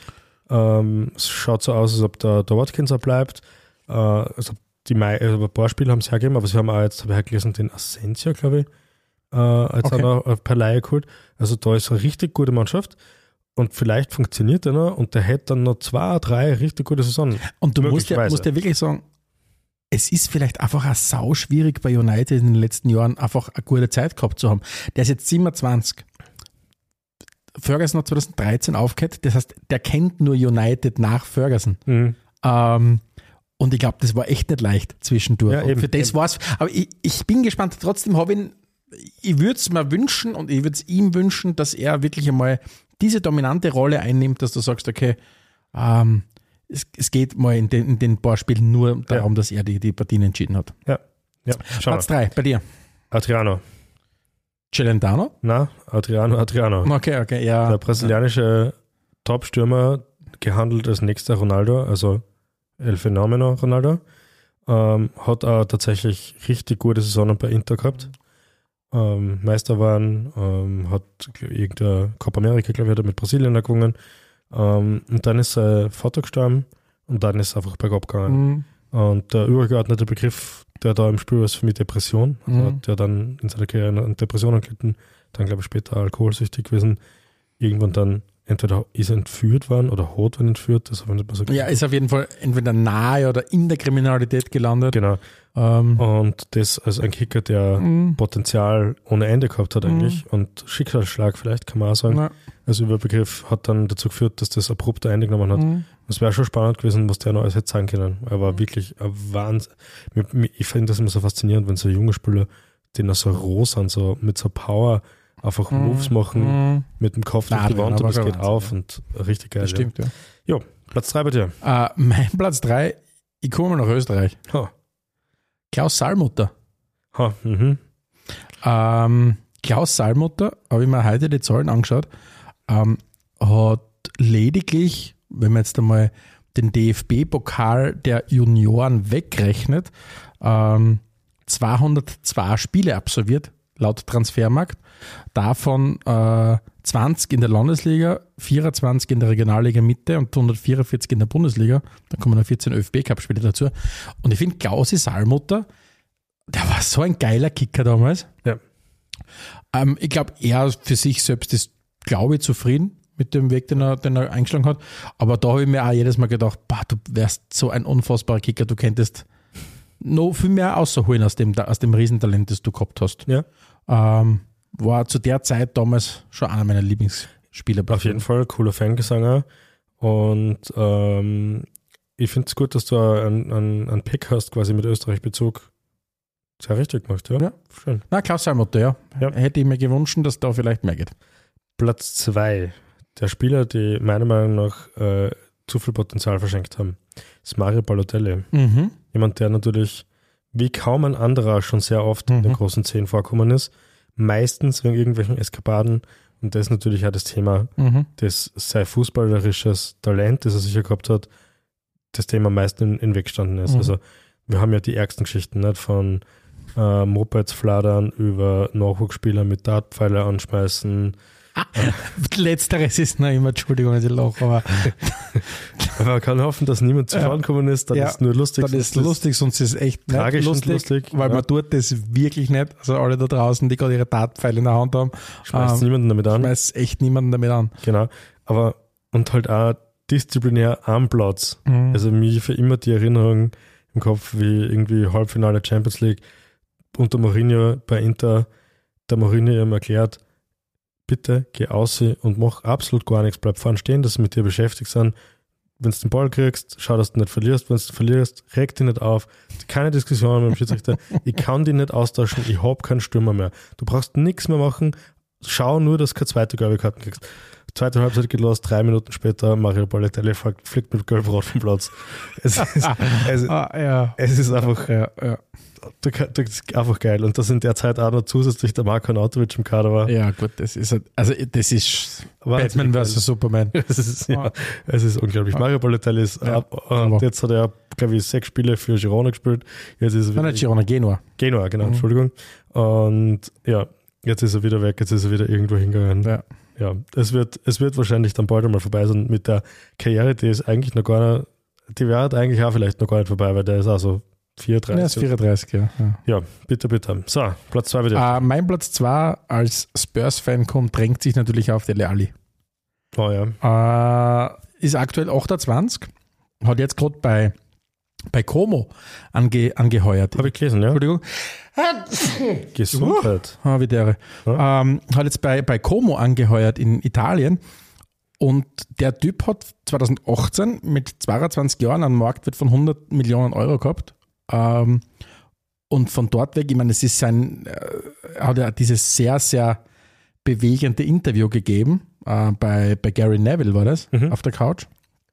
Es schaut so aus, als ob der Watkins auch bleibt. Also ein paar Spiele haben es hergegeben, aber sie haben auch jetzt, habe ich gelesen, den Asensio, glaube ich, auch noch per Leihe geholt. Also da ist eine richtig gute Mannschaft und vielleicht funktioniert er noch und der hätte dann noch 2, 3 richtig gute Saisonen. Und du musst ja wirklich sagen, es ist vielleicht einfach auch sau schwierig bei United in den letzten Jahren einfach eine gute Zeit gehabt zu haben. Der ist jetzt 27. Ferguson hat 2013 aufgehört, das heißt, der kennt nur United nach Ferguson. Und ich glaube, das war echt nicht leicht zwischendurch. Ja, eben, für das war's. Aber ich bin gespannt. Trotzdem ich würde es mir wünschen und ich würde es ihm wünschen, dass er wirklich einmal diese dominante Rolle einnimmt, dass du sagst, okay, es geht mal in den paar Spielen nur darum, dass er die Partien entschieden hat. Ja. Platz 3, bei dir. Adriano. Celentano? Na, Adriano. Okay, ja. Der brasilianische Top-Stürmer, gehandelt als nächster Ronaldo, also El Fenomeno Ronaldo, hat auch tatsächlich richtig gute Saisonen bei Inter gehabt. Meister waren, hat irgendeine Copa America, glaube ich, hat er mit Brasilien gewonnen. Und dann ist sein Vater gestorben und dann ist es einfach bergab gegangen. Und der übergeordnete Begriff, der da im Spiel ist für mich Depression, also hat der dann in seiner Karriere an Depressionen gelitten, dann glaube ich später alkoholsüchtig gewesen, irgendwann dann entweder ist er entführt worden oder hat ihn entführt. Das habe ich nicht mehr so Ja, ist auf jeden Fall entweder nahe oder in der Kriminalität gelandet. Genau. Und das als ein Kicker, der Potenzial ohne Ende gehabt hat eigentlich und Schicksalsschlag vielleicht, kann man auch sagen. Ja. Also Überbegriff hat dann dazu geführt, dass das abrupt ein Ende genommen hat. Es wäre schon spannend gewesen, was der noch alles hätte sagen können. Er war wirklich ein Wahnsinn. Ich finde das immer so faszinierend, wenn so junge Spieler, die noch so roh sind, so mit so Power einfach Moves machen, mit dem Kopf durch die Wand und es geht auf und richtig geil. Das stimmt, ja. Jo, Platz 3 bei dir. Mein Platz 3, ich komme mal nach Österreich. Klaus Sallmutter. Klaus Sallmutter, habe ich mir heute die Zahlen angeschaut, hat lediglich, wenn man jetzt einmal den DFB-Pokal der Junioren wegrechnet, 202 Spiele absolviert, laut Transfermarkt. Davon 20 in der Landesliga, 24 in der Regionalliga Mitte und 144 in der Bundesliga. Dann kommen noch 14 ÖFB-Cup-Spiele dazu. Und ich finde, Klausi Sallmutter, der war so ein geiler Kicker damals. Ja. Ich glaube, er für sich selbst ist, glaube ich, zufrieden mit dem Weg, den er eingeschlagen hat. Aber da habe ich mir auch jedes Mal gedacht, du wärst so ein unfassbarer Kicker, du könntest noch viel mehr rausholen aus dem Riesentalent, das du gehabt hast. Ja. War zu der Zeit damals schon einer meiner Lieblingsspieler. Auf jeden Fall, cooler Fangesang. Und ich finde es gut, dass du einen Pick hast, quasi mit Österreich-Bezug. Sehr richtig gemacht, ja? Ja. Schön. Na, Klaus Sallmutter, ja. Ja. Hätte ich mir gewünscht, dass da vielleicht mehr geht. Platz 2. Der Spieler, die meiner Meinung nach zu viel Potenzial verschenkt haben, ist Mario Balotelli. Jemand, der natürlich wie kaum ein anderer schon sehr oft in den großen 10 vorkommen ist. Meistens wegen irgendwelchen Eskapaden. Und das ist natürlich auch das Thema, das sein fußballerisches Talent, das er sicher gehabt hat, das Thema am meisten in Weg gestanden ist. Also wir haben ja die ärgsten Geschichten, nicht? Von Mopeds fladern über Nachwuchsspieler mit Dartpfeile anschmeißen. Letzteres ist noch immer, Entschuldigung, ich lache, aber aber man kann hoffen, dass niemand zu Schaden gekommen ist, dann ist es nur lustig. Dann ist es lustig, sonst ist es echt tragisch nicht lustig, weil man tut das wirklich nicht. Also alle da draußen, die gerade ihre Dartpfeile in der Hand haben, schmeißt niemanden damit an. Schmeißt echt niemanden damit an. Genau, aber und halt auch disziplinär am Platz. Also mir für immer die Erinnerung im Kopf, wie irgendwie Halbfinale Champions League unter Mourinho bei Inter, der Mourinho ihm erklärt, bitte geh aus und mach absolut gar nichts, bleib vorne stehen, dass sie mit dir beschäftigt sind. Wenn du den Ball kriegst, schau, dass du nicht verlierst. Wenn du verlierst, reg dich nicht auf. Keine Diskussion mit dem Schiedsrichter. Ich kann dich nicht austauschen, ich habe keinen Stürmer mehr. Du brauchst nichts mehr machen, schau nur, dass du keine zweite gelbe Karte kriegst. Zweite Halbzeit geht los, 3 Minuten später, Mario Balotelli fliegt mit Gelb-Rot vom Platz. Es ist einfach... Das ist einfach geil. Und dass in der Zeit auch noch zusätzlich der Marko Arnautovic im Kader war. Ja, gut, das ist Batman vs. Superman. Es ist unglaublich. Mario Balotelli ist und jetzt hat er, glaube ich, 6 Spiele für Girona gespielt. Jetzt ist er wieder Girona, Genua. Genua, genau, Entschuldigung. Und ja, jetzt ist er wieder weg, jetzt ist er wieder irgendwo hingegangen. Ja, es wird wahrscheinlich dann bald einmal vorbei sein mit der Karriere, die ist eigentlich noch gar nicht, die wäre eigentlich auch vielleicht noch gar nicht vorbei, weil der ist auch so 34. Ja, ist 34, ja. Ja, bitte. So, Platz 2 bei dir. Mein Platz 2 als Spurs-Fan drängt sich natürlich auf Dele Alli. Oh ja. Ist aktuell 28, hat jetzt gerade bei Como angeheuert. Habe ich gelesen, ja. Entschuldigung. Gesundheit. Wie der. Ja. Hat jetzt bei Como angeheuert in Italien. Und der Typ hat 2018 mit 22 Jahren einen Marktwert von 100 Millionen Euro gehabt. Und von dort weg, ich meine, es ist hat ja dieses sehr, sehr bewegende Interview gegeben, bei Gary Neville war das, auf der Couch,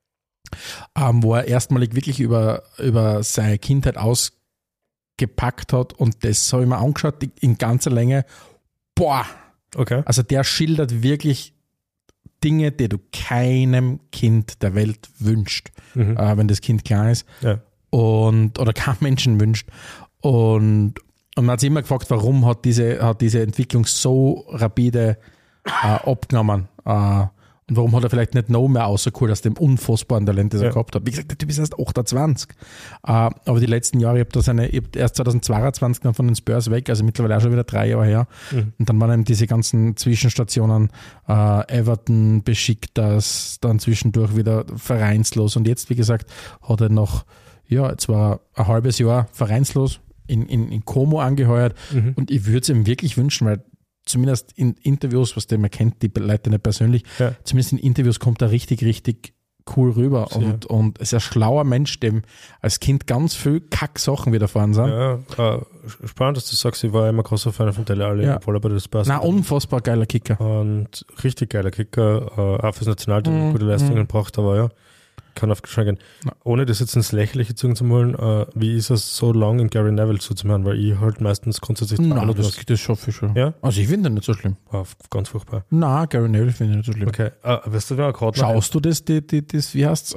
wo er erstmalig wirklich über seine Kindheit ausgepackt hat und das habe ich mir angeschaut in ganzer Länge. Boah! Okay. Also der schildert wirklich Dinge, die du keinem Kind der Welt wünscht, wenn das Kind klein ist. Ja. Oder kein Menschen wünscht. Und man hat sich immer gefragt, warum hat diese Entwicklung so rapide abgenommen. Und Und warum hat er vielleicht nicht noch mehr rausgeholt aus dem unfassbaren Talent, das er gehabt hat? Wie gesagt, der Typ ist erst 28. Aber die letzten Jahre, ich habe erst 2022 dann von den Spurs weg, also mittlerweile auch schon wieder 3 Jahre her. Und dann waren eben diese ganzen Zwischenstationen, Everton, Besiktas, dann zwischendurch wieder vereinslos. Und jetzt, wie gesagt, hat er noch, jetzt war ein halbes Jahr vereinslos in Como angeheuert. Und ich würde es ihm wirklich wünschen, weil zumindest in Interviews, was man kennt, die Leute nicht persönlich, zumindest in Interviews kommt er richtig, richtig cool rüber und ist ein schlauer Mensch, dem als Kind ganz viel Kack-Sachen widerfahren sind. Ja, spannend, dass du sagst, ich war immer großer Fan von Dele Alli, obwohl er bei das passt. Na, unfassbar geiler Kicker. Und richtig geiler Kicker, auch fürs Nationalteam gute Leistungen braucht, aber kann auf Geschenk gehen. Ohne das jetzt ins Lächerliche zu wollen, wie ist es so lang in Gary Neville zuzuhören, weil ich halt meistens grundsätzlich das schaffe ich schon. Ja? Also ich finde das nicht so schlimm. Ganz furchtbar. Na, Gary Neville finde ich nicht so schlimm. Okay, weißt du, wer gerade schaust du das, wie heißt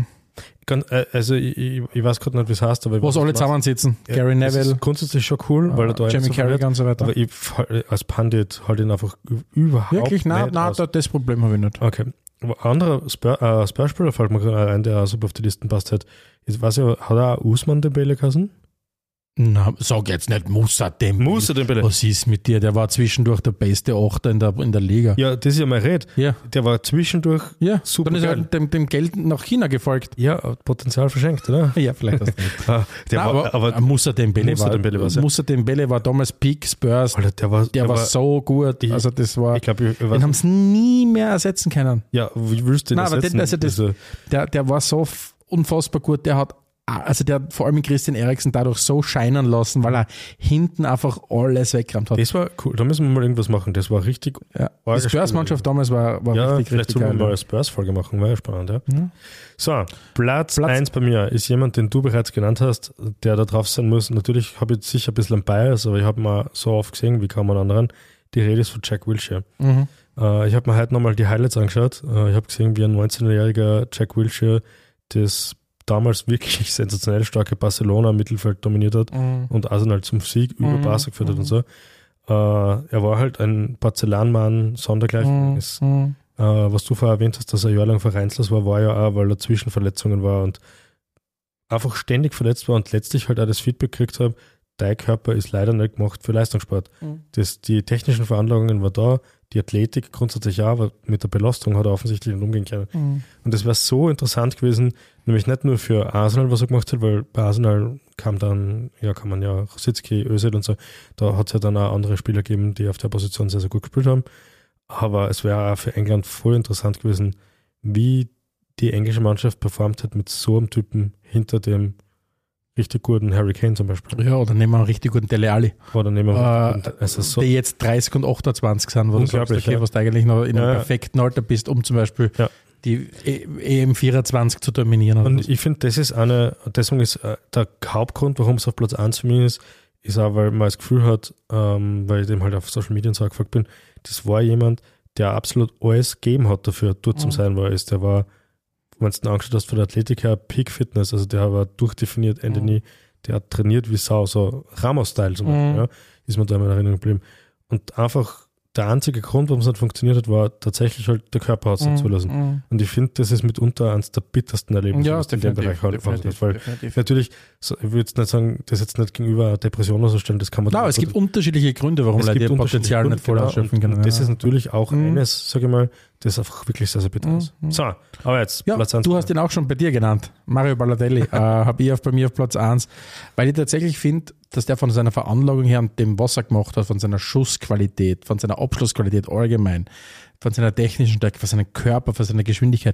es? Also ich weiß gerade nicht, wie es heißt, aber was alle zusammensitzen. Gary Neville. Das ist grundsätzlich schon cool, weil er da Jamie Carragher und so weiter. Aber ich als Pandit halt ihn einfach überhaupt wirklich? Nein, das Problem habe ich nicht. Okay. Anderer Spurs-Spieler fällt mir gerade ein, der auch super auf die Listen passt hat. Ich weiß ja, hat er auch Usman Dembele geheißen? Na, sag jetzt nicht Moussa Dembele. Was ist mit dir? Der war zwischendurch der beste Achter in der Liga. Ja, das ist ja mein Red. Ja. Der war zwischendurch super dann ist geil. er dem Geld nach China gefolgt. Ja, Potenzial verschenkt, oder? Ja, vielleicht hast du nicht. aber Moussa Dembele war damals Peak Spurs. Alter, der war so gut. Also das war, ich glaub, den haben sie nie mehr ersetzen können. Ja, wie willst du den ersetzen? Der war so unfassbar gut. Der hat vor allem Christian Eriksen dadurch so scheinen lassen, weil er hinten einfach alles weggerammt hat. Das war cool, da müssen wir mal irgendwas machen. Das war richtig. Ja. Die Spurs-Mannschaft damals war richtig vielleicht sollen wir mal eine Spurs-Folge machen, war ja spannend. Ja? So, Platz 1 bei mir ist jemand, den du bereits genannt hast, der da drauf sein muss. Natürlich habe ich sicher ein bisschen ein Bias, aber ich habe mal so oft gesehen, wie kaum einen anderen. Die Rede ist von Jack Wilshere. Ich habe mir heute nochmal die Highlights angeschaut. Ich habe gesehen, wie ein 19-jähriger Jack Wilshere das damals wirklich sensationell starke Barcelona im Mittelfeld dominiert hat und Arsenal zum Sieg über Barca geführt hat und so. Er war halt ein Porzellanmann, sondergleichen. Was du vorher erwähnt hast, dass er jahrelang vereinslos war ja auch, weil er Zwischenverletzungen war und einfach ständig verletzt war und letztlich halt auch das Feedback gekriegt hat, dein Körper ist leider nicht gemacht für Leistungssport. Die technischen Veranlagungen waren da, die Athletik grundsätzlich auch, aber mit der Belastung hat er offensichtlich nicht umgehen können. Und das wäre so interessant gewesen, nämlich nicht nur für Arsenal, was er gemacht hat, weil bei Arsenal kann man ja Rositzky, Özil und so, da hat es ja dann auch andere Spieler gegeben, die auf der Position sehr, sehr gut gespielt haben. Aber es wäre auch für England voll interessant gewesen, wie die englische Mannschaft performt hat mit so einem Typen hinter dem richtig guten Harry Kane zum Beispiel. Ja, oder nehmen wir einen richtig guten Dele Alli. Oder nehmen wir die jetzt 30 und 28 sind, wo du sagst, okay, was du eigentlich noch in einem perfekten Alter bist, um zum Beispiel die EM 24 zu dominieren. Und ich finde, deswegen ist der Hauptgrund, warum es auf Platz 1 für mich ist auch, weil man das Gefühl hat, weil ich dem halt auf Social Media und so gefolgt bin, das war jemand, der absolut alles gegeben hat dafür, dort zum sein, wo er ist. Der war, wenn du ihn angeschaut hast, von der Athletik her, Peak Fitness, also der war durchdefiniert, Anthony, der hat trainiert wie Sau, so Ramos-Style zum Beispiel, ist mir da in Erinnerung geblieben. Und einfach der einzige Grund, warum es nicht funktioniert hat, war tatsächlich halt der Körper aussehen zu lassen. Und ich finde, das ist mitunter eines der bittersten Erlebnisse, was in dem Bereich halt ist. Weil natürlich, ich würde jetzt nicht sagen, das jetzt nicht gegenüber Depression oder so stellen, das kann man... Nein, es gibt unterschiedliche Gründe, warum Leute ihr Potenzial nicht voll ausschöpfen können. Das ist natürlich auch eines, sage ich mal, das einfach wirklich sehr, sehr bitter ist. So, aber jetzt Platz 1. Du hast ihn auch schon bei dir genannt. Mario Balotelli habe ich bei mir auf Platz 1, weil ich tatsächlich finde, dass der von seiner Veranlagung her und dem, was er gemacht hat, von seiner Schussqualität, von seiner Abschlussqualität allgemein, von seiner technischen Stärke, von seinem Körper, von seiner Geschwindigkeit,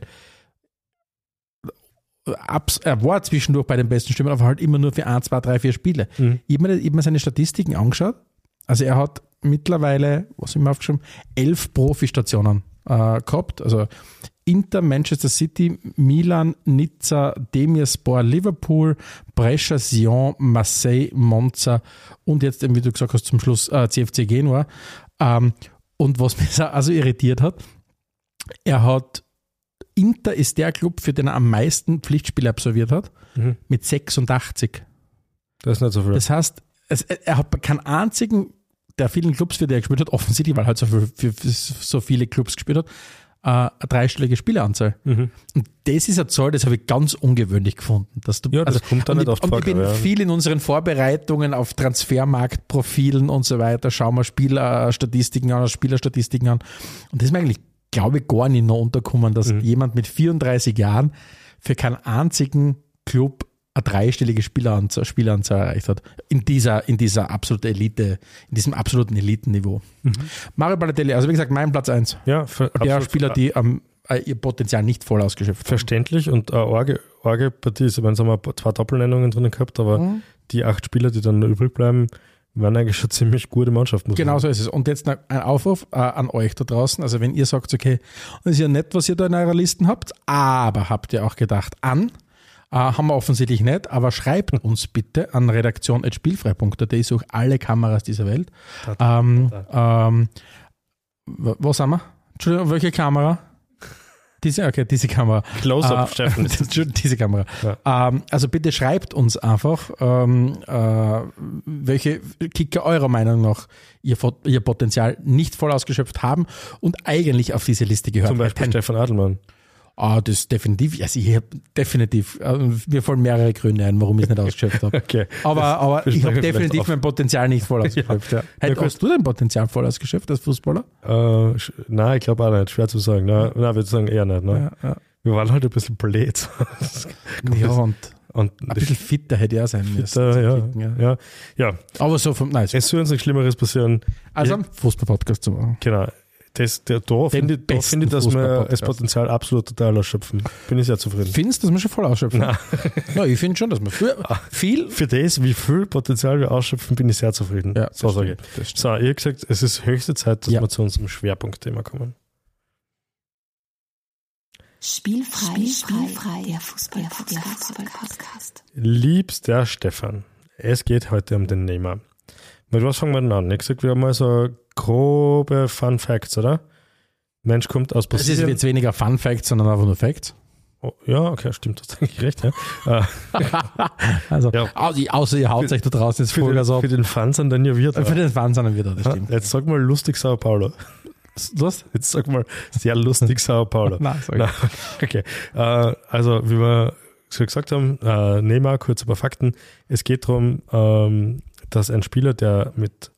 er war zwischendurch bei den besten Stürmern, aber halt immer nur für 1, 2, 3, 4 Spiele. Ich habe mir seine Statistiken angeschaut. Also er hat mittlerweile, was habe ich mir aufgeschrieben, 11 Profistationen gehabt. Also Inter, Manchester City, Milan, Nizza, Demirspor, Liverpool, Brescia, Sion, Marseille, Monza und jetzt, wie du gesagt hast, zum Schluss CFC Genua. Und was mich also irritiert hat, Inter ist der Club, für den er am meisten Pflichtspiele absolviert hat, mit 86. Das ist nicht so viel. Das heißt, er hat keinen einzigen der vielen Clubs, für die er gespielt hat, offensichtlich, weil er halt so viele Clubs gespielt hat, eine dreistellige Spieleranzahl. Und das ist eine Zahl, das habe ich ganz ungewöhnlich gefunden. Dass du, Ja, das kommt dann nicht oft vor. Und ich bin viel in unseren Vorbereitungen auf Transfermarktprofilen und so weiter, schauen wir Spielerstatistiken an. Und das ist mir eigentlich, glaube ich, gar nicht noch untergekommen, dass jemand mit 34 Jahren für keinen einzigen Club eine dreistellige Spieleranzahl erreicht hat. In dieser absoluten Elite, in diesem absoluten Elitenniveau. Mario Balotelli, also wie gesagt, mein Platz 1. Ja, Der Spieler, die ihr Potenzial nicht voll ausgeschöpft haben. verständlich und eine arge Partie ist, ich meine, es haben wir 2 Doppelnennungen drin gehabt, aber die 8 Spieler, die dann übrig bleiben, waren eigentlich schon ziemlich gute Mannschaft. Genau so ist es. Und jetzt noch ein Aufruf an euch da draußen. Also wenn ihr sagt, okay, das ist ja nett, was ihr da in eurer Listen habt, aber habt ihr auch gedacht an, haben wir offensichtlich nicht, aber schreibt uns bitte an redaktion@spielfrei.at. Ich suche alle Kameras dieser Welt. Wo sind wir? Entschuldigung, welche Kamera? Diese Kamera. Close-up, Steffen. Diese Kamera. Ja. Also bitte schreibt uns einfach, welche Kicker eurer Meinung nach ihr Potenzial nicht voll ausgeschöpft haben und eigentlich auf diese Liste gehört. Zum Beispiel Stefan Adelmann. Das definitiv. Also ich habe definitiv, mir fallen mehrere Gründe ein, warum ich es nicht ausgeschöpft habe. Okay. Aber ich habe definitiv mein Potenzial nicht voll ausgeschöpft. Ja. Hast du dein Potenzial voll ausgeschöpft als Fußballer? Nein, ich glaube auch nicht. Schwer zu sagen. Nein, würde sagen eher nicht. Ne? Ja. Wir waren halt ein bisschen blöd. Ja, und ein bisschen fitter hätte er sein müssen. Ja. Aber so vom Nice. Es soll uns nichts Schlimmeres passieren. Also einen Fußball-Podcast zu machen. Genau. Da finde ich, dass wir das Potenzial absolut total ausschöpfen. Bin ich sehr zufrieden. Findest du, dass wir schon voll ausschöpfen? Nein. Ja, ich finde schon, dass wir Für das, wie viel Potenzial wir ausschöpfen, bin ich sehr zufrieden. Ja, so sage ich. So, ihr habt gesagt, es ist höchste Zeit, dass wir zu unserem Schwerpunktthema kommen. Spielfrei, der Fußball-Podcast. Liebster Stefan, es geht heute um den Neymar. Mit was fangen wir denn an? Ich habe gesagt, wir haben mal so grobe Fun Facts, oder? Mensch kommt aus Brasilien. Das ist jetzt weniger Fun Facts, sondern einfach nur Facts. Oh, ja, okay, stimmt, das denke ich recht, ja. Also, ja. Außer ihr haut euch da draußen jetzt Vollgas ab. Für den Fun sind dann ja wir da. Für den Fun sind dann wir da, das stimmt. Jetzt sag mal lustig Sao Paulo. Was? Jetzt sag mal sehr lustig Sao Paulo. Nein, sorry. Okay, also wie wir so gesagt haben, Neymar, kurz ein paar Fakten. Es geht darum, dass ein Spieler, der mit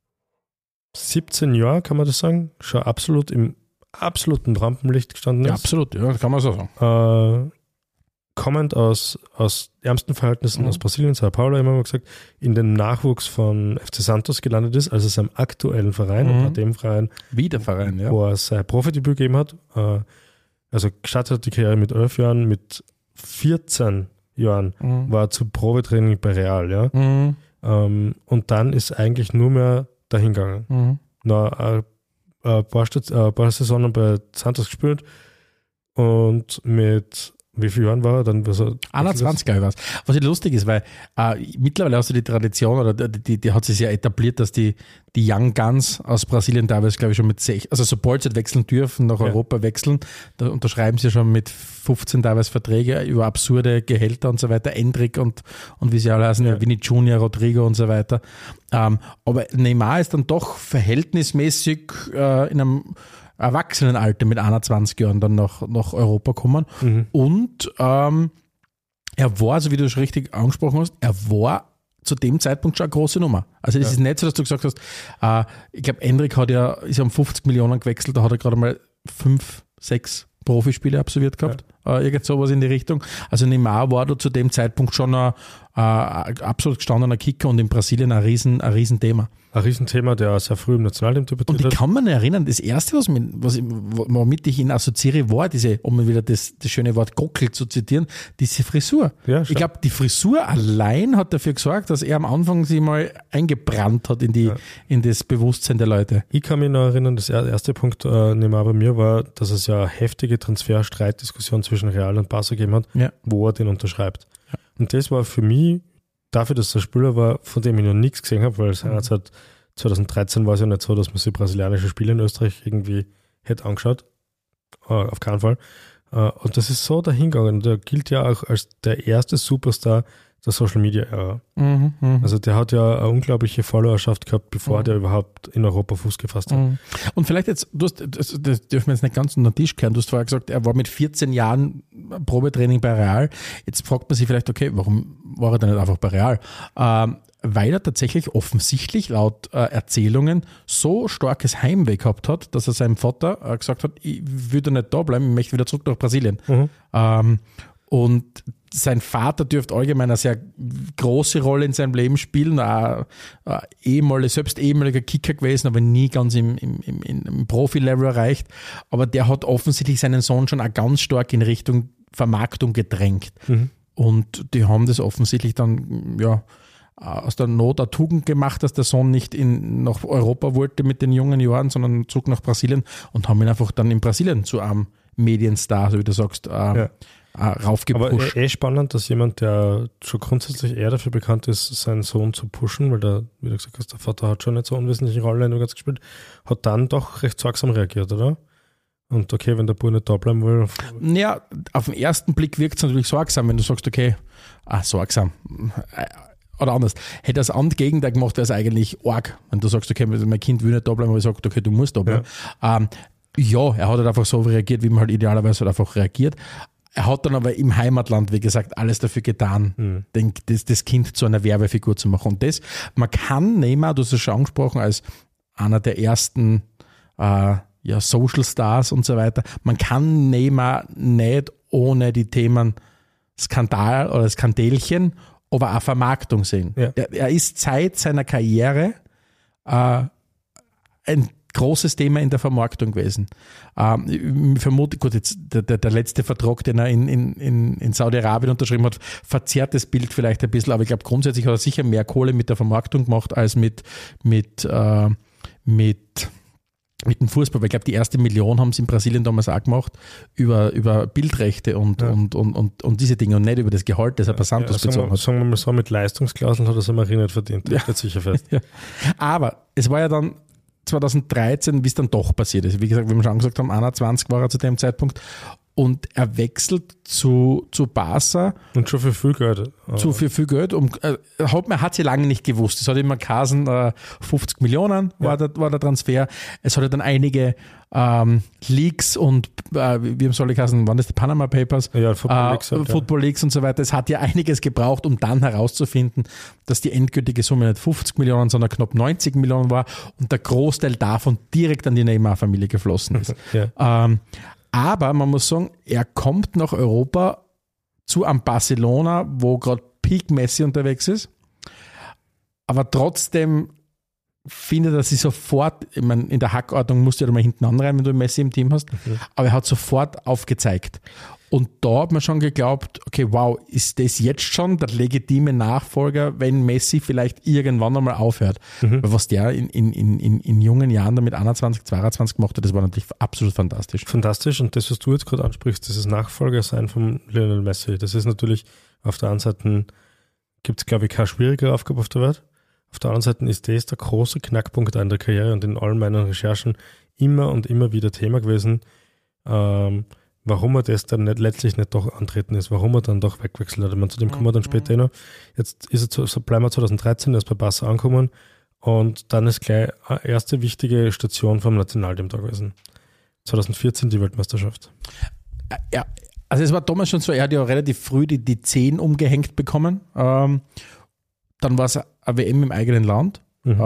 17 Jahren, kann man das sagen, schon absolut im absoluten Rampenlicht gestanden ist. Ja, absolut, ja, kann man so sagen. Kommend aus ärmsten Verhältnissen aus Brasilien, Sao Paulo, immer mal gesagt, in den Nachwuchs von FC Santos gelandet ist, also seinem aktuellen Verein, und bei dem Verein, wo er sein Profidebüt gegeben hat. Also gestartet hat die Karriere mit 11 Jahren, mit 14 Jahren war er zu Probetraining bei Real, ja. Und dann ist eigentlich nur mehr dahin gegangen. Ein paar Saisonen bei Santos gespielt und mit wie viele Jahren war er dann? 21, glaube ich, war es. Was ja lustig ist, weil mittlerweile hast du die Tradition, oder die hat sich sehr etabliert, dass die Young Guns aus Brasilien teilweise, glaube ich, schon mit 6, also sobald sie wechseln dürfen, nach Europa wechseln, da unterschreiben sie schon mit 15 teilweise Verträge über absurde Gehälter und so weiter, Endrick und wie sie alle heißen, Vini Junior, Rodrigo und so weiter. Aber Neymar ist dann doch verhältnismäßig in einem Erwachsenenalter mit 21 Jahren dann nach Europa kommen. Und er war, so wie du schon richtig angesprochen hast, er war zu dem Zeitpunkt schon eine große Nummer. Also das ist nicht so, dass du gesagt hast, ich glaube, Endrick ist ja um 50 Millionen gewechselt, da hat er gerade mal 5, 6 Profispiele absolviert gehabt. Irgend sowas in die Richtung. Also Neymar war da zu dem Zeitpunkt schon ein absolut gestandener Kicker und in Brasilien ein Riesenthema. Ein Riesenthema, der sehr früh im Nationalteam debütiert hat. Und ich kann mich erinnern, das erste, womit ich ihn assoziiere, war um wieder das schöne Wort Gockel zu zitieren, diese Frisur. Ja, ich glaube, die Frisur allein hat dafür gesorgt, dass er am Anfang sich mal eingebrannt hat in das Bewusstsein der Leute. Ich kann mich noch erinnern, der erste Punkt Neymar bei mir war, dass es ja heftige Transferstreitdiskussionen zwischen Real und Barca gegeben hat, wo er den unterschreibt. Ja. Und das war für mich, dafür, dass der Spieler war, von dem ich noch nichts gesehen habe, weil seinerzeit 2013 war es ja nicht so, dass man sich brasilianische Spiele in Österreich irgendwie hätte angeschaut. Auf keinen Fall. Und das ist so dahingegangen. Der gilt ja auch als der erste Superstar der Social Media Ära. Also der hat ja eine unglaubliche Followerschaft gehabt, bevor der überhaupt in Europa Fuß gefasst hat. Und vielleicht jetzt, das dürfen wir jetzt nicht ganz unter den Tisch kehren, du hast vorher gesagt, er war mit 14 Jahren Probetraining bei Real. Jetzt fragt man sich vielleicht, okay, warum war er denn nicht einfach bei Real? Weil er tatsächlich offensichtlich laut Erzählungen so starkes Heimweh gehabt hat, dass er seinem Vater gesagt hat, ich würde nicht da bleiben, ich möchte wieder zurück nach Brasilien. Und sein Vater dürfte allgemein eine sehr große Rolle in seinem Leben spielen, selbst ehemaliger Kicker gewesen, aber nie ganz im Profi-Level erreicht. Aber der hat offensichtlich seinen Sohn schon auch ganz stark in Richtung Vermarktung gedrängt. Und die haben das offensichtlich dann, aus der Not eine Tugend gemacht, dass der Sohn nicht nach Europa wollte mit den jungen Jahren, sondern zurück nach Brasilien und haben ihn einfach dann in Brasilien zu einem Medienstar, so wie du sagst, raufgepusht. Aber spannend, dass jemand, der schon grundsätzlich eher dafür bekannt ist, seinen Sohn zu pushen, weil der, wie du gesagt hast, der Vater hat schon nicht so eine unwesentliche Rolle in dem Ganzen gespielt, hat dann doch recht sorgsam reagiert, oder? Und okay, wenn der Bub nicht da bleiben will. Ja, auf den ersten Blick wirkt es natürlich sorgsam, wenn du sagst, okay, sorgsam. Oder anders, hätte er das andere Gegenteil gemacht, wäre es eigentlich arg. Wenn du sagst, okay, mein Kind will nicht da bleiben, aber ich sage, okay, du musst da bleiben. Ja, er hat halt einfach so reagiert, wie man halt idealerweise halt einfach reagiert. Er hat dann aber im Heimatland, wie gesagt, alles dafür getan, das Kind zu einer Werbefigur zu machen. Und das, man kann Neymar, du hast es schon angesprochen, als einer der ersten Social Stars und so weiter, man kann Neymar nicht ohne die Themen Skandal oder Skandelchen, aber auch Vermarktung sehen. Ja. Er ist seit seiner Karriere ein großes Thema in der Vermarktung gewesen. Ich vermute, gut, jetzt der letzte Vertrag, den er in Saudi-Arabien unterschrieben hat, verzerrt das Bild vielleicht ein bisschen, aber ich glaube, grundsätzlich hat er sicher mehr Kohle mit der Vermarktung gemacht als mit dem Fußball, weil ich glaube, die erste Million haben sie in Brasilien damals auch gemacht über Bildrechte und diese Dinge und nicht über das Gehalt, das er bei Santos bezogen hat. Sagen wir mal so, mit Leistungsklauseln hat er es immer nicht verdient. Das steht sicher fest. Ja. Aber es war ja dann 2013, wie es dann doch passiert ist. Wie gesagt, wie wir schon gesagt haben, 21 war er zu dem Zeitpunkt. Und er wechselt zu Barca. Und schon für viel Geld. Für viel Geld. Man hat sie lange nicht gewusst. Es hat immer geheißen, 50 Millionen war der Transfer. Es hatte dann einige Leaks und wie soll ich heißen, waren das die Panama Papers? Ja, Football Leaks und so weiter. Es hat ja einiges gebraucht, um dann herauszufinden, dass die endgültige Summe nicht 50 Millionen, sondern knapp 90 Millionen war und der Großteil davon direkt an die Neymar-Familie geflossen ist. Aber man muss sagen, er kommt nach Europa zu einem Barcelona, wo gerade Peak Messi unterwegs ist. Aber trotzdem findet er sich sofort, ich meine, in der Hackordnung musst du ja mal hinten anreihen, wenn du Messi im Team hast, aber er hat sofort aufgezeigt. Und da hat man schon geglaubt, okay, wow, ist das jetzt schon der legitime Nachfolger, wenn Messi vielleicht irgendwann einmal aufhört? Weil was der in jungen Jahren da mit 21, 22 gemacht hat, das war natürlich absolut fantastisch. Fantastisch, und das, was du jetzt gerade ansprichst, dieses Nachfolgersein von Lionel Messi, das ist natürlich auf der einen Seite, gibt es, glaube ich, keine schwierigere Aufgabe auf der Welt. Auf der anderen Seite ist das der große Knackpunkt in der Karriere und in allen meinen Recherchen immer und immer wieder Thema gewesen, warum er das dann letztlich nicht doch antreten ist, warum er dann doch wegwechselt hat. Zu dem kommen wir dann später noch. Jetzt ist er bleiben wir 2013, er ist bei Barca angekommen und dann ist gleich eine erste wichtige Station vom Nationalteam da gewesen. 2014 die Weltmeisterschaft. Ja, also es war damals schon so, er hat ja relativ früh die 10 umgehängt bekommen. Dann war es eine WM im eigenen Land.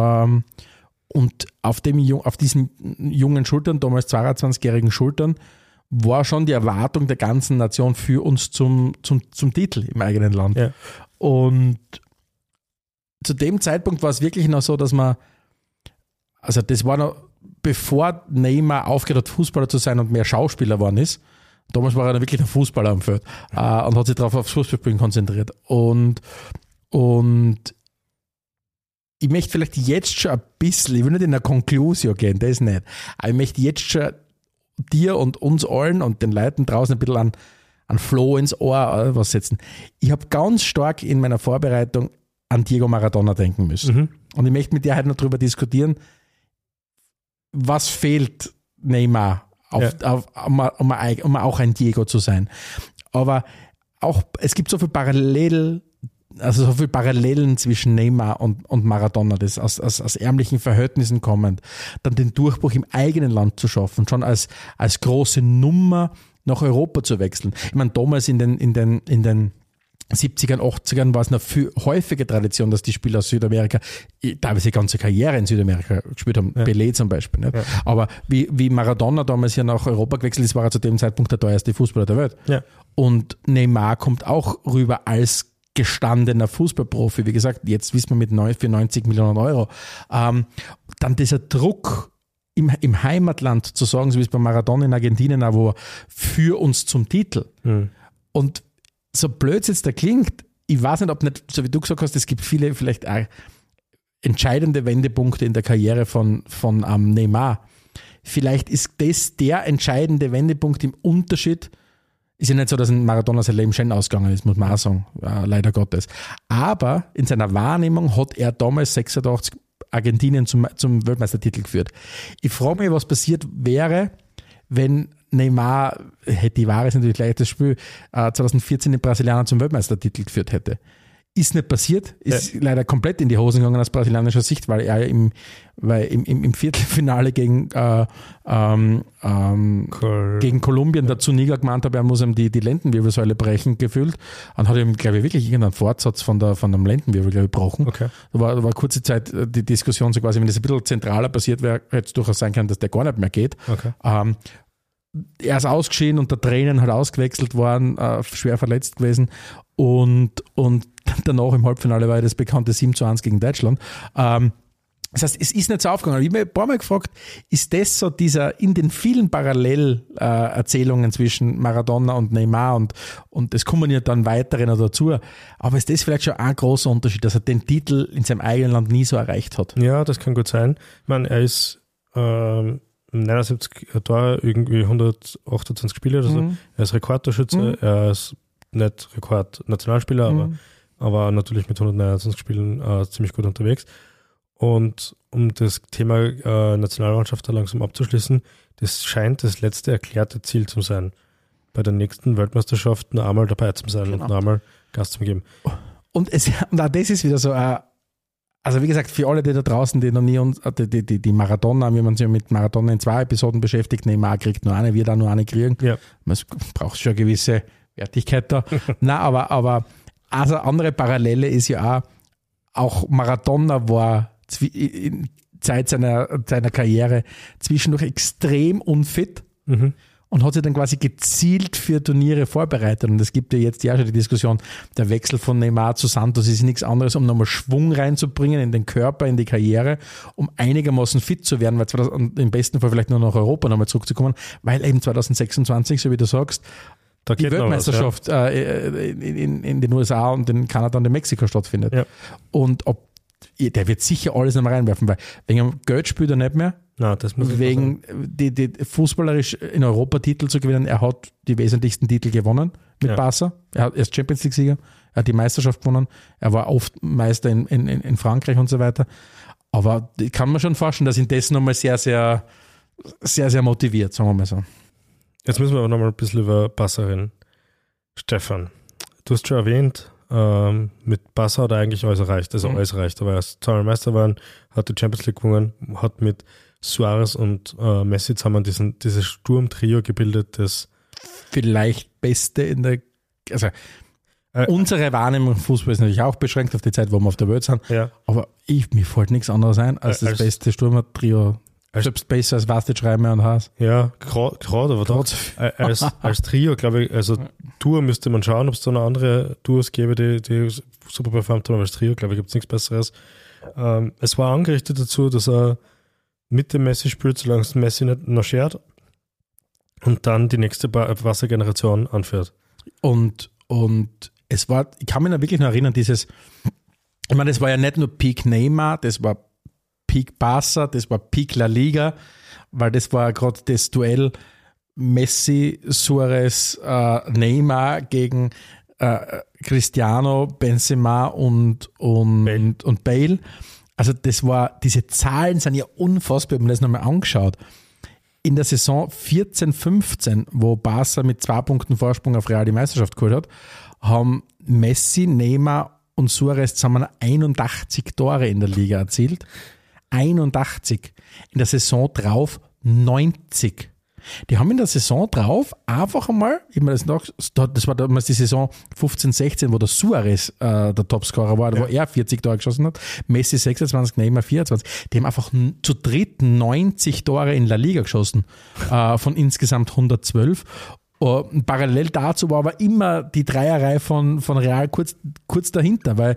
Und auf diesen jungen Schultern, damals 22-jährigen Schultern, war schon die Erwartung der ganzen Nation für uns zum Titel im eigenen Land. Ja. Und zu dem Zeitpunkt war es wirklich noch so, dass also das war noch bevor Neymar aufgehört hat, Fußballer zu sein und mehr Schauspieler geworden ist. Damals war er dann wirklich ein Fußballer am Feld und hat sich darauf aufs Fußballspielen konzentriert. Und ich möchte vielleicht jetzt schon ein bisschen, ich will nicht in eine Konklusion gehen, das nicht, aber ich möchte jetzt schon dir und uns allen und den Leuten draußen ein bisschen an Floh ins Ohr was setzen. Ich habe ganz stark in meiner Vorbereitung an Diego Maradona denken müssen. Und ich möchte mit dir heute noch darüber diskutieren, was fehlt Neymar, um auch ein Diego zu sein. Aber auch, es gibt so viele Paralleldinger also so viele Parallelen zwischen Neymar und Maradona, das aus ärmlichen Verhältnissen kommend, dann den Durchbruch im eigenen Land zu schaffen, schon als große Nummer nach Europa zu wechseln. Ich meine, damals in den 70ern, 80ern war es eine viel häufige Tradition, dass die Spieler aus Südamerika teilweise die ganze Karriere in Südamerika gespielt haben. Ja. Pelé zum Beispiel. Nicht? Ja. Aber wie Maradona damals hier nach Europa gewechselt ist, war er zu dem Zeitpunkt der teuerste Fußballer der Welt. Ja. Und Neymar kommt auch rüber als gestandener Fußballprofi. Wie gesagt, jetzt wissen wir für 90 Millionen Euro. Dann dieser Druck im Heimatland zu sagen, so wie es bei Maradona in Argentinien auch, wo für uns zum Titel. Und so blöd es jetzt da klingt, ich weiß nicht, ob nicht, so wie du gesagt hast, es gibt viele vielleicht auch entscheidende Wendepunkte in der Karriere von Neymar. Vielleicht ist das der entscheidende Wendepunkt im Unterschied. Ist ja nicht so, dass ein Maradona sein Leben schön ausgegangen ist, muss man auch sagen, leider Gottes. Aber in seiner Wahrnehmung hat er damals 86 Argentinien zum Weltmeistertitel geführt. Ich frage mich, was passiert wäre, wenn Neymar, die Ware ist natürlich gleich das Spiel, 2014 den Brasilianer zum Weltmeistertitel geführt hätte. Ist nicht passiert, ist leider komplett in die Hosen gegangen aus brasilianischer Sicht, weil er im Viertelfinale gegen Kolumbien dazu Niger gemeint hat, er muss ihm die Lendenwirbelsäule brechen, gefühlt. Und hat ihm, glaube ich, wirklich irgendeinen Fortsatz von einem Lendenwirbel, glaube ich, gebrochen. Okay. Da war kurze Zeit die Diskussion so quasi, wenn das ein bisschen zentraler passiert wäre, hätte es durchaus sein können, dass der gar nicht mehr geht. Okay. Er ist ausgeschieden, unter Tränen halt ausgewechselt worden, schwer verletzt gewesen und danach im Halbfinale war das bekannte 7:1 gegen Deutschland. Das heißt, es ist nicht so aufgegangen. Ich habe mich ein paar Mal gefragt, ist das so in den vielen Parallelerzählungen zwischen Maradona und Neymar und es kommen ja dann weitere noch dazu, aber ist das vielleicht schon ein großer Unterschied, dass er den Titel in seinem eigenen Land nie so erreicht hat? Ja, das kann gut sein. Ich meine, er ist 79 Tore, irgendwie 128 Spiele oder so. Er ist Rekordtorschütze, er ist nicht Rekord-Nationalspieler, aber natürlich mit 129 Spielen ziemlich gut unterwegs. Und um das Thema Nationalmannschaft da langsam abzuschließen, das scheint das letzte erklärte Ziel zu sein, bei der nächsten Weltmeisterschaft noch einmal dabei zu sein und noch einmal Gas zu geben. Und das ist wieder so also wie gesagt, für alle, die da draußen, die noch nie die Maradona, wie man sich mit Maradona in 2 Episoden beschäftigt, Neymar kriegt nur eine, wir da nur eine kriegen. Ja. Man braucht schon eine gewisse Wertigkeit da. Nein, aber also andere Parallele ist ja auch Maradona war in Zeit seiner Karriere zwischendurch extrem unfit. Und hat sich dann quasi gezielt für Turniere vorbereitet. Und es gibt ja jetzt ja schon die Diskussion, der Wechsel von Neymar zu Santos ist nichts anderes, um nochmal Schwung reinzubringen in den Körper, in die Karriere, um einigermaßen fit zu werden, weil im besten Fall vielleicht nur nach Europa nochmal zurückzukommen, weil eben 2026, so wie du sagst, da die Weltmeisterschaft in den USA und in Kanada und in Mexiko stattfindet. Ja. Und der wird sicher alles nochmal reinwerfen, weil wegen Geld spielt er nicht mehr. Nein, das muss wegen die fußballerisch in Europa Titel zu gewinnen. Er hat die wesentlichsten Titel gewonnen mit Barca. Er ist Champions League-Sieger. Er hat die Meisterschaft gewonnen. Er war oft Meister in Frankreich und so weiter. Aber ich kann mir schon vorstellen, dass ihn das nochmal sehr, sehr, sehr, sehr motiviert, sagen wir mal so. Jetzt müssen wir aber nochmal ein bisschen über Barca reden. Stefan, du hast schon erwähnt, mit Barca hat er eigentlich alles erreicht. Also alles erreicht. Aber er ist zweimal Meister geworden, hat die Champions League gewonnen, hat mit Suarez und Messi zusammen dieses Sturmtrio gebildet, das vielleicht Beste in der, also unsere Wahrnehmung im Fußball ist natürlich auch beschränkt auf die Zeit, wo wir auf der Welt sind, aber mir fällt nichts anderes ein als das beste Sturmtrio. Selbst besser als Vastic, Reimer und Haas. Ja, gerade, aber doch. Als Trio, glaube ich, also Tour müsste man schauen, ob es da noch andere Tours gäbe, die super performt haben, aber als Trio, glaube ich, gibt es nichts Besseres. Es war angerichtet dazu, dass er mit dem Messi spielt, solange es Messi nicht noch schert und dann die nächste Wassergeneration anführt. Und es war, ich kann mich da wirklich noch erinnern, das war ja nicht nur Peak Neymar, das war Peak Barca, das war Peak La Liga, weil das war gerade das Duell Messi, Suarez, Neymar gegen Cristiano, Benzema und Bale. Also diese Zahlen sind ja unfassbar, wenn man das nochmal angeschaut. In der Saison 14-15, wo Barca mit 2 Punkten Vorsprung auf Real die Meisterschaft geholt hat, haben Messi, Neymar und Suarez zusammen 81 Tore in der Liga erzielt. 81. In der Saison drauf 90. Die haben in der Saison drauf einfach einmal, das war damals die Saison 15-16, wo der Suarez der Topscorer war, wo er 40 Tore geschossen hat, Messi 26, Neymar 24. Die haben einfach zu dritt 90 Tore in La Liga geschossen, von insgesamt 112. Parallel dazu war aber immer die Dreierreihe von Real kurz dahinter, weil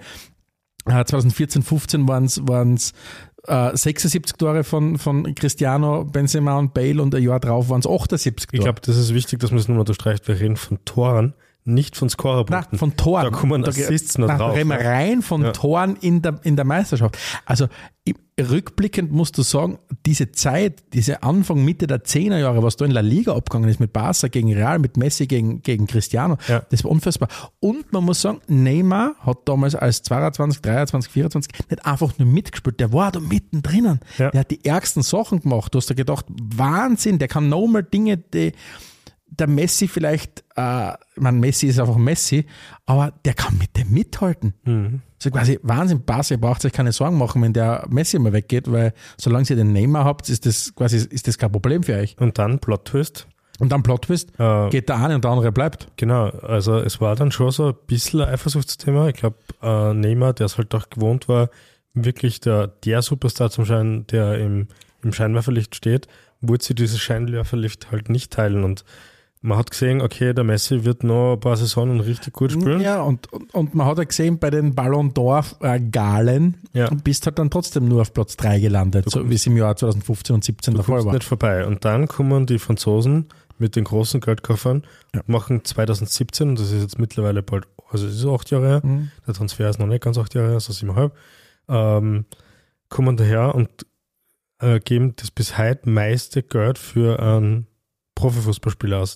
2014-15 waren es 76 Tore von Cristiano, Benzema und Bale und ein Jahr drauf waren es 78 Tore. Ich glaube, das ist wichtig, dass man es nochmal unterstreicht. Wir reden von Toren, nicht von Scorerpunkten. Nein, von Toren. Da kommen Assists noch drauf. Da reden wir rein von Toren in der Meisterschaft. Also rückblickend musst du sagen, diese Zeit, diese Anfang, Mitte der 10er Jahre, was da in La Liga abgegangen ist, mit Barca gegen Real, mit Messi gegen Cristiano, das war unfassbar. Und man muss sagen, Neymar hat damals als 22, 23, 24 nicht einfach nur mitgespielt, der war da mittendrin. Ja. Der hat die ärgsten Sachen gemacht. Du hast da gedacht, Wahnsinn, der kann nochmal Dinge, die der Messi vielleicht, Messi ist einfach Messi, aber der kann mit dem mithalten. So quasi Wahnsinn, Barca, ihr braucht euch keine Sorgen machen, wenn der Messi mal weggeht, weil solange ihr den Neymar habt, ist das kein Problem für euch. Und dann Plot-Twist. Geht der eine und der andere bleibt. Genau, also es war dann schon so ein bisschen ein Eifersuchtsthema. Ich glaube, Neymar, der es halt auch gewohnt war, wirklich der Superstar zum Schein, der im Scheinwerferlicht steht, wollte sie dieses Scheinwerferlicht halt nicht teilen und man hat gesehen, okay, der Messi wird noch ein paar Saisonen richtig gut spielen. Ja, und man hat ja gesehen, bei den Ballon d'Or-Galen bist halt dann trotzdem nur auf Platz 3 gelandet, so wie es im Jahr 2015 und 17 der Fall war. Du kommst nicht vorbei. Und dann kommen die Franzosen mit den großen Geldkoffern, machen 2017, und das ist jetzt mittlerweile bald, also es ist 8 Jahre her, der Transfer ist noch nicht ganz 8 Jahre her, also 7,5, kommen daher und geben das bis heute meiste Geld für einen Profifußballspieler aus.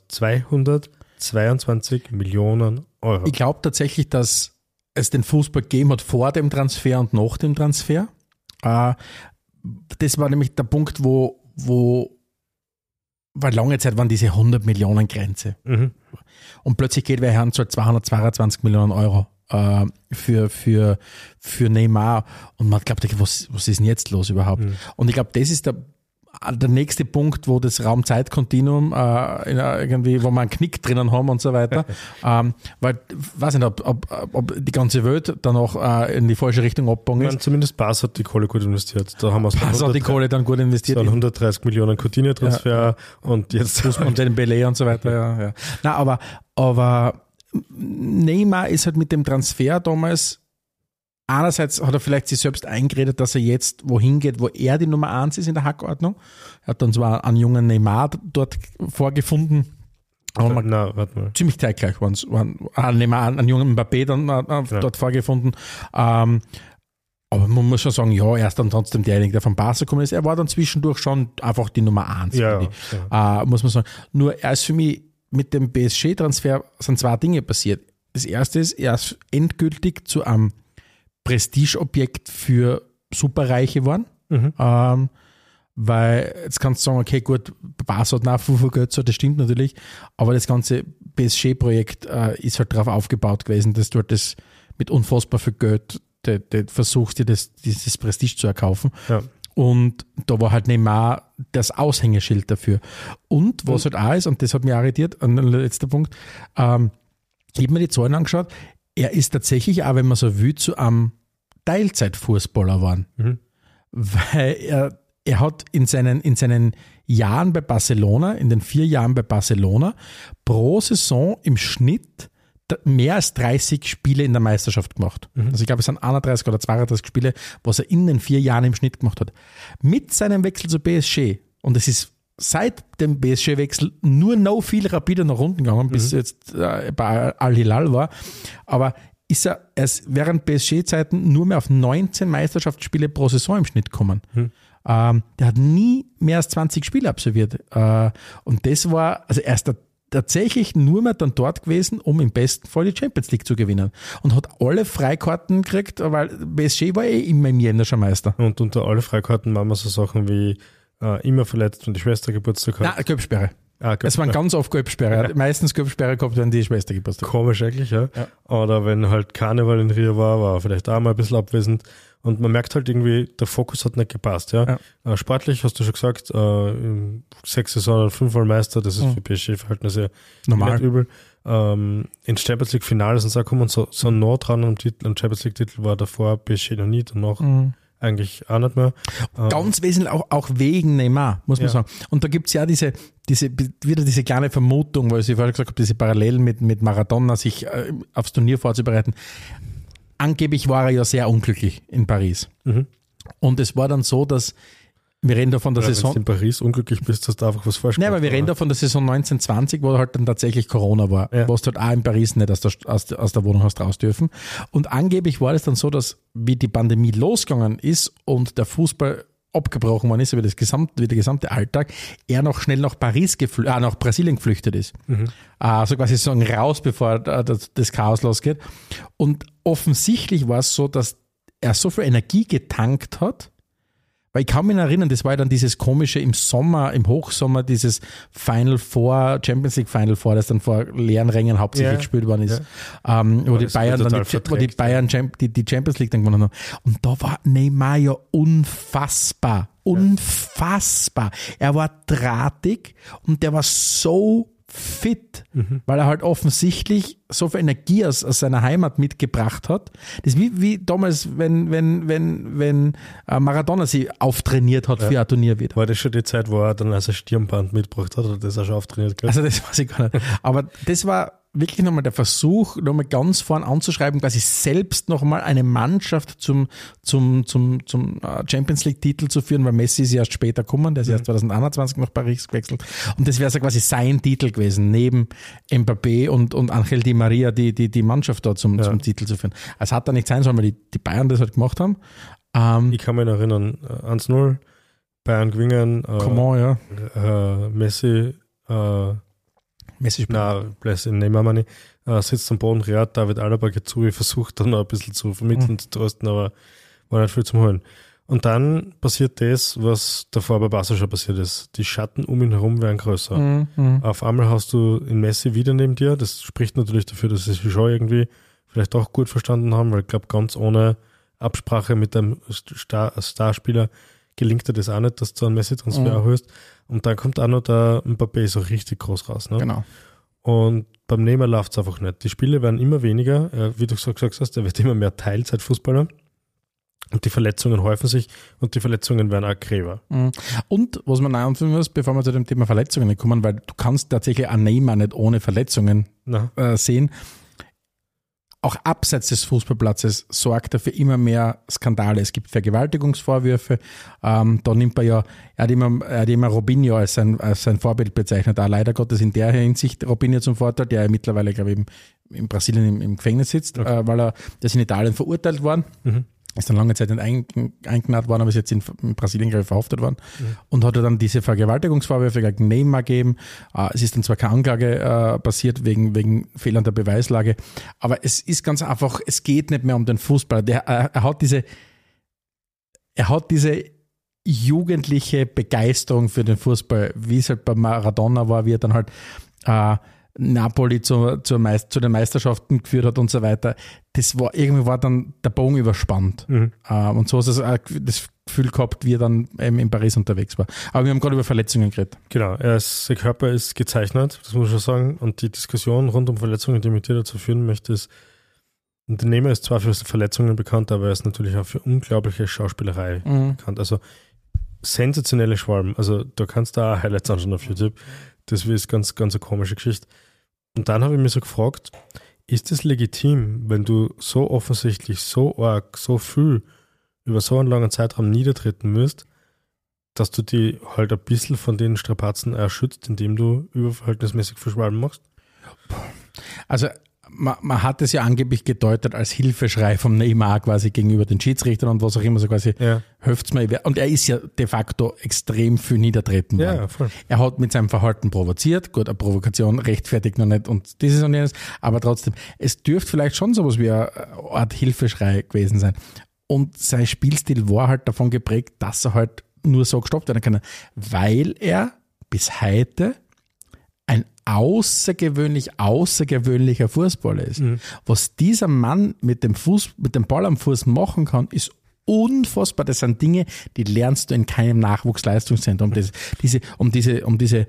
222 Millionen Euro. Ich glaube tatsächlich, dass es den Fußball gegeben hat vor dem Transfer und nach dem Transfer. Das war nämlich der Punkt, wo weil lange Zeit waren diese 100 Millionen Grenze. Und plötzlich geht wer her und zahlt 222 Millionen Euro für Neymar. Und man glaubt, was ist denn jetzt los überhaupt? Und ich glaube, das ist der nächste Punkt, wo das Raum-Zeit-Kontinuum irgendwie, wo wir einen Knick drinnen haben und so weiter. Weil, weiß nicht, ob die ganze Welt danach in die falsche Richtung abgegangen ist. Zumindest Barca hat die Kohle gut investiert. Da haben wir Barca hat die Kohle dann gut investiert. 130 Millionen Coutinho-Transfer und jetzt und den Belay und so weiter. Ja. Na, aber Neymar ist halt mit dem Transfer damals, einerseits hat er vielleicht sich selbst eingeredet, dass er jetzt wohin geht, wo er die Nummer 1 ist in der Hackordnung. Er hat dann zwar einen jungen Neymar dort vorgefunden, aber ziemlich zeitgleich waren Neymar, einen jungen Mbappé dann dort vorgefunden. Aber man muss schon sagen, ja, er ist dann trotzdem derjenige, der von Barca gekommen ist. Er war dann zwischendurch schon einfach die Nummer 1. Muss man sagen. Nur er ist für mich mit dem PSG-Transfer sind 2 Dinge passiert. Das erste ist, er ist endgültig zu einem Prestigeobjekt für Superreiche waren. Weil jetzt kannst du sagen, okay, gut, Barca hat nach viel Geld, so, das stimmt natürlich, aber das ganze PSG-Projekt ist halt darauf aufgebaut gewesen, dass du halt das mit unfassbar viel Geld versuchst, dir dieses Prestige zu erkaufen. Ja. Und da war halt Neymar das Aushängeschild dafür. Und was halt auch ist, und das hat mich irritiert, ein letzter Punkt, ich habe mir die Zahlen angeschaut, er ist tatsächlich auch, wenn man so will, zu einem Teilzeitfußballer geworden. Weil er hat in seinen Jahren bei Barcelona, in den 4 Jahren bei Barcelona, pro Saison im Schnitt mehr als 30 Spiele in der Meisterschaft gemacht. Also ich glaube, es sind 31 oder 32 Spiele, was er in den 4 Jahren im Schnitt gemacht hat. Mit seinem Wechsel zu PSG, und es ist seit dem PSG-Wechsel nur noch viel rapider nach unten gegangen, bis jetzt bei Al-Hilal war, aber ist er während PSG-Zeiten nur mehr auf 19 Meisterschaftsspiele pro Saison im Schnitt gekommen. Der hat nie mehr als 20 Spiele absolviert. Und das war, also er ist tatsächlich nur mehr dann dort gewesen, um im besten Fall die Champions League zu gewinnen. Und hat alle Freikarten gekriegt, weil PSG war immer im Jännerscher Meister. Und unter alle Freikarten machen wir so Sachen wie immer verletzt und die Schwester Geburtstag hat. Nein, Gelbsperre. Es waren ganz oft Gelbsperre. Meistens Gelbsperre gehabt, wenn die Schwester gepasst hat. Komisch eigentlich, ja. Oder wenn halt Karneval in Rio war er vielleicht auch mal ein bisschen abwesend. Und man merkt halt irgendwie, der Fokus hat nicht gepasst. Ja. Sportlich hast du schon gesagt, 6 Saison 5-mal Meister, das ist für PSG-Verhältnisse normal. Nicht übel. In Champions League Finale sind sie auch gekommen, so nah dran am Champions League Titel war davor PSG noch nie, danach eigentlich auch nicht mehr. Ganz wesentlich auch wegen Neymar, muss man sagen. Und da gibt es ja diese kleine Vermutung, weil ich vorher gesagt habe, diese Parallelen mit Maradona, sich aufs Turnier vorzubereiten. Angeblich war er ja sehr unglücklich in Paris. Und es war dann so, dass wir reden da von der Saison. Wenn du in Paris unglücklich bist, hast du einfach was falsch gemacht. Nein, aber wir reden da von der Saison 1920, wo halt dann tatsächlich Corona war, wo du halt auch in Paris nicht aus der Wohnung hast raus dürfen. Und angeblich war es dann so, dass wie die Pandemie losgegangen ist und der Fußball abgebrochen worden ist, wie der gesamte Alltag, er noch schnell nach nach Brasilien geflüchtet ist. Also quasi sagen raus, bevor das Chaos losgeht. Und offensichtlich war es so, dass er so viel Energie getankt hat, weil ich kann mich erinnern, das war ja dann dieses komische im Hochsommer, dieses Final Four, Champions League Final Four, das dann vor leeren Rängen hauptsächlich gespielt worden ist, wo die Bayern dann die Champions League dann gewonnen haben. Und da war Neymar ja unfassbar. Er war drahtig und der war so fit, weil er halt offensichtlich so viel Energie aus seiner Heimat mitgebracht hat. Das ist wie damals, wenn Maradona sie auftrainiert hat für ein Turnier wieder. War das schon die Zeit, wo er dann ein Stirnband mitgebracht hat oder das auch schon auftrainiert hat? Also das weiß ich gar nicht. Aber das war wirklich nochmal der Versuch, nochmal ganz vorn anzuschreiben, quasi selbst nochmal eine Mannschaft zum Champions League Titel zu führen, weil Messi ist erst später gekommen, der ist erst 2021 nach Paris gewechselt. Und das wäre so quasi sein Titel gewesen, neben Mbappé und Angel Di Maria, die Mannschaft da zum Titel zu führen. Es hat da nicht sein sollen, weil die Bayern das halt gemacht haben. Ich kann mich noch erinnern, 1-0, Bayern gewinnen, Messi spielt. Nein, Neymar meine ich, sitzt am Boden, David Alaba geht zu, versucht dann noch ein bisschen zu vermitteln, zu trösten, aber war nicht viel zum Holen. Und dann passiert das, was davor bei Barca schon passiert ist. Die Schatten um ihn herum werden größer. Auf einmal hast du in Messi wieder neben dir. Das spricht natürlich dafür, dass sie sich schon irgendwie vielleicht auch gut verstanden haben, weil ich glaube, ganz ohne Absprache mit einem Starspieler gelingt dir das auch nicht, dass du einen Messi-Transfer erhöhst. Und dann kommt auch noch der Mbappé so richtig groß raus. Ne? Genau. Und beim Neymar läuft es einfach nicht. Die Spiele werden immer weniger. Wie du gesagt hast, er wird immer mehr Teilzeitfußballer. Und die Verletzungen häufen sich und die Verletzungen werden auch gräber. Und was man auch anfügen muss, bevor wir zu dem Thema Verletzungen kommen, weil du kannst tatsächlich einen Neymar nicht ohne Verletzungen sehen. Auch abseits des Fußballplatzes sorgt er für immer mehr Skandale. Es gibt Vergewaltigungsvorwürfe. Da nimmt er hat immer Robinho als sein Vorbild bezeichnet. Auch leider Gottes in der Hinsicht Robinho zum Vorteil, der ja mittlerweile, glaube ich, in Brasilien im Gefängnis sitzt, weil er das in Italien verurteilt worden. Ist dann lange Zeit nicht eingenarrt worden, aber ist jetzt in Brasilien, glaube ich, verhaftet worden. Und hat er dann diese Vergewaltigungsvorwürfe gegen Neymar gegeben. Es ist dann zwar keine Anklage passiert wegen fehlender Beweislage, aber es ist ganz einfach, es geht nicht mehr um den Fußball. Er hat diese jugendliche Begeisterung für den Fußball, wie es halt bei Maradona war, wie er dann halt Napoli zu den Meisterschaften geführt hat und so weiter. Irgendwie war dann der Bogen überspannt. Und so hast du das Gefühl gehabt, wie er dann in Paris unterwegs war. Aber wir haben gerade über Verletzungen geredet. Genau, sein Körper ist gezeichnet, das muss ich schon sagen. Und die Diskussion rund um Verletzungen, die mit dir dazu führen möchte, ist, und der Neymar ist zwar für Verletzungen bekannt, aber er ist natürlich auch für unglaubliche Schauspielerei bekannt. Also sensationelle Schwalben. Also du kannst da auch Highlights anschauen auf YouTube. Das ist ganz, ganz eine komische Geschichte. Und dann habe ich mich so gefragt, ist es legitim, wenn du so offensichtlich, so arg, so viel über so einen langen Zeitraum niedertreten müsst, dass du die halt ein bisschen von den Strapazen erschützt, indem du überverhältnismäßig viel Schwalben machst? Also man hat es ja angeblich gedeutet als Hilfeschrei vom Neymar quasi gegenüber den Schiedsrichtern und was auch immer, so quasi helft's mir. Und er ist ja de facto extrem viel niedertreten worden. Ja, voll. Er hat mit seinem Verhalten provoziert. Gut, eine Provokation rechtfertigt noch nicht und dieses und jenes, aber trotzdem, es dürfte vielleicht schon sowas wie eine Art Hilfeschrei gewesen sein. Und sein Spielstil war halt davon geprägt, dass er halt nur so gestoppt werden kann, weil er bis heute ein außergewöhnlicher Fußballer ist. Was dieser Mann mit dem Ball am Fuß machen kann, ist unfassbar. Das sind Dinge, die lernst du in keinem Nachwuchsleistungszentrum. Diese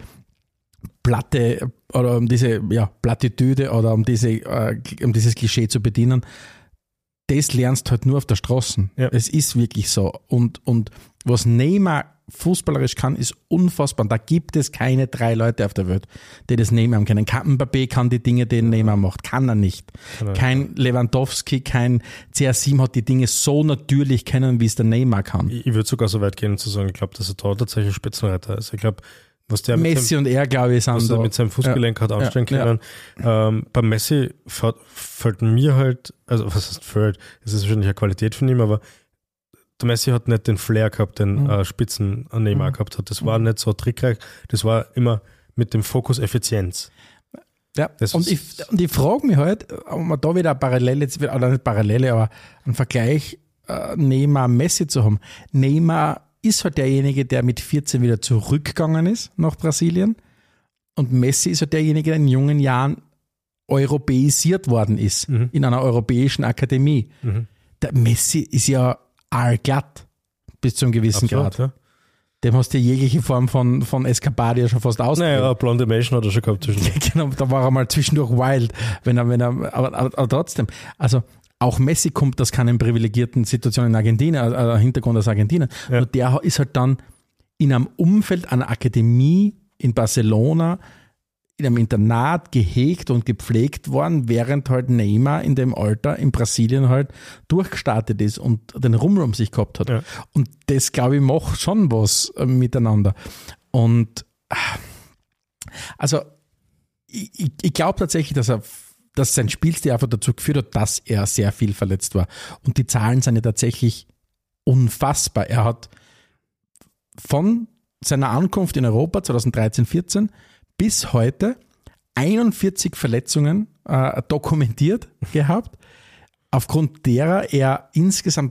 Platte oder um diese Plattitüde oder um dieses Klischee zu bedienen, das lernst du halt nur auf der Straße. Ja. Es ist wirklich so. Und was Neymar fußballerisch kann, ist unfassbar. Und da gibt es keine 3 Leute auf der Welt, die das Neymar können. Kein Mbappé kann die Dinge, die Neymar macht. Kann er nicht. Kein Lewandowski, kein CR7 hat die Dinge so natürlich können, wie es der Neymar kann. Ich würde sogar so weit gehen zu sagen, ich glaube, dass er da tatsächlich Spitzenreiter ist. Ich glaube, was der Messi und er, glaube ich, sind was er mit seinem Fußgelenk hat anstellen können. Bei Messi fällt mir halt, also was heißt fällt, es ist wahrscheinlich eine Qualität von ihm, aber der Messi hat nicht den Flair gehabt, den Spitzen an Neymar gehabt hat. Das war nicht so trickreich, das war immer mit dem Fokus Effizienz. Ja, und ich frage mich halt, ob man da wieder eine Parallele, oder nicht Parallele, aber einen Vergleich Neymar-Messi zu haben. Neymar ist halt derjenige, der mit 14 wieder zurückgegangen ist nach Brasilien, und Messi ist halt derjenige, der in jungen Jahren europäisiert worden ist, in einer europäischen Akademie. Der Messi ist ja allglatt bis zu einem gewissen Absolut, Grad. Ja. Dem hast du jegliche Form von Eskapade ja schon fast ausgegeben. Naja, Blonde Menschen hat er schon gehabt zwischendurch. Genau, da war er mal zwischendurch wild, aber trotzdem, also auch Messi kommt aus keinen privilegierten Situationen in Argentinien, Hintergrund aus Argentinien. Ja. Nur der ist halt dann in einem Umfeld einer Akademie in Barcelona, in einem Internat gehegt und gepflegt worden, während halt Neymar in dem Alter in Brasilien halt durchgestartet ist und den Rummel um sich gehabt hat. Ja. Und das, glaube ich, macht schon was miteinander. Und also ich glaube tatsächlich, dass sein Spielstil einfach dazu geführt hat, dass er sehr viel verletzt war. Und die Zahlen sind ja tatsächlich unfassbar. Er hat von seiner Ankunft in Europa 2013-14 bis heute 41 Verletzungen dokumentiert gehabt, aufgrund derer er insgesamt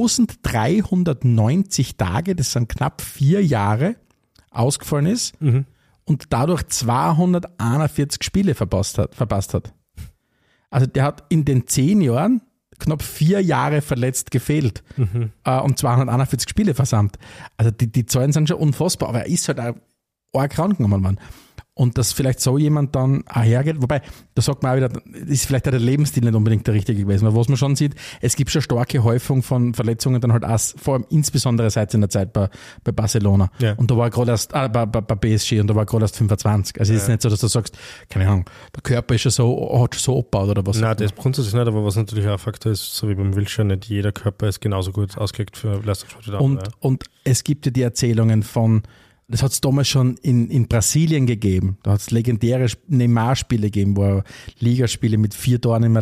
1390 Tage, das sind knapp 4 Jahre, ausgefallen ist und dadurch 241 Spiele verpasst hat. Also der hat in den 10 Jahren knapp 4 Jahre verletzt gefehlt und 241 Spiele versammelt. Also die Zahlen sind schon unfassbar, aber er ist halt auch arg krank genommen worden. Und dass vielleicht so jemand dann auch hergeht, wobei, da sagt man auch wieder, ist vielleicht auch der Lebensstil nicht unbedingt der richtige gewesen, weil was man schon sieht, es gibt schon starke Häufung von Verletzungen dann halt auch, vor allem insbesondere seit in der Zeit bei Barcelona. Ja. Und da war gerade erst, bei PSG, und da war gerade erst 25. Also es ist nicht so, dass du sagst, keine Ahnung, der Körper ist schon so, hat schon so abgebaut oder was. Nein, das ist grundsätzlich nicht, aber was natürlich auch ein Faktor ist, so wie beim Wilshere, nicht jeder Körper ist genauso gut ausgelegt für Leistungssport. Und es gibt ja die Erzählungen von, das hat es damals schon in Brasilien gegeben. Da hat es legendäre Neymar-Spiele gegeben, wo er Ligaspiele mit 4 Toren im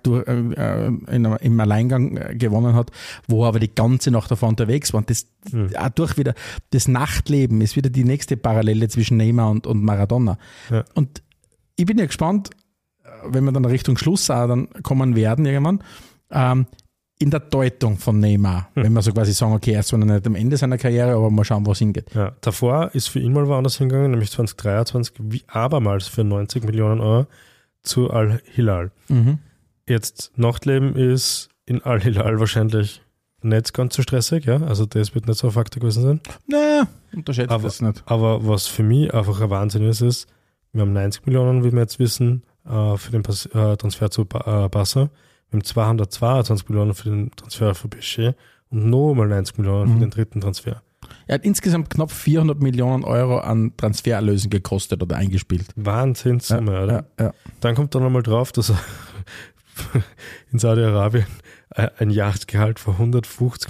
Alleingang gewonnen hat, wo er aber die ganze Nacht davon unterwegs war. Und das auch durch wieder das Nachtleben ist wieder die nächste Parallele zwischen Neymar und Maradona. Ja. Und ich bin ja gespannt, wenn wir dann Richtung Schluss auch dann kommen werden irgendwann, in der Deutung von Neymar, wenn wir so quasi sagen, okay, er ist zwar noch nicht am Ende seiner Karriere, aber mal schauen, wo es hingeht. Ja, davor ist für ihn mal woanders hingegangen, nämlich 2023, wie abermals für 90 Millionen Euro zu Al-Hilal. Jetzt Nachtleben ist in Al-Hilal wahrscheinlich nicht ganz so stressig, ja, also das wird nicht so ein Faktor gewesen sein. Naja, unterschätzt das nicht. Aber was für mich einfach ein Wahnsinn ist, wir haben 90 Millionen, wie wir jetzt wissen, für den Transfer zu Barca. Wir haben 222 Millionen für den Transfer für PSG und nochmal 90 Millionen für den dritten Transfer. Er hat insgesamt knapp 400 Millionen Euro an Transfererlösen gekostet oder eingespielt. Wahnsinnssumme, oder? Ja. Dann kommt er nochmal drauf, dass er in Saudi-Arabien ein Jahresgehalt von 150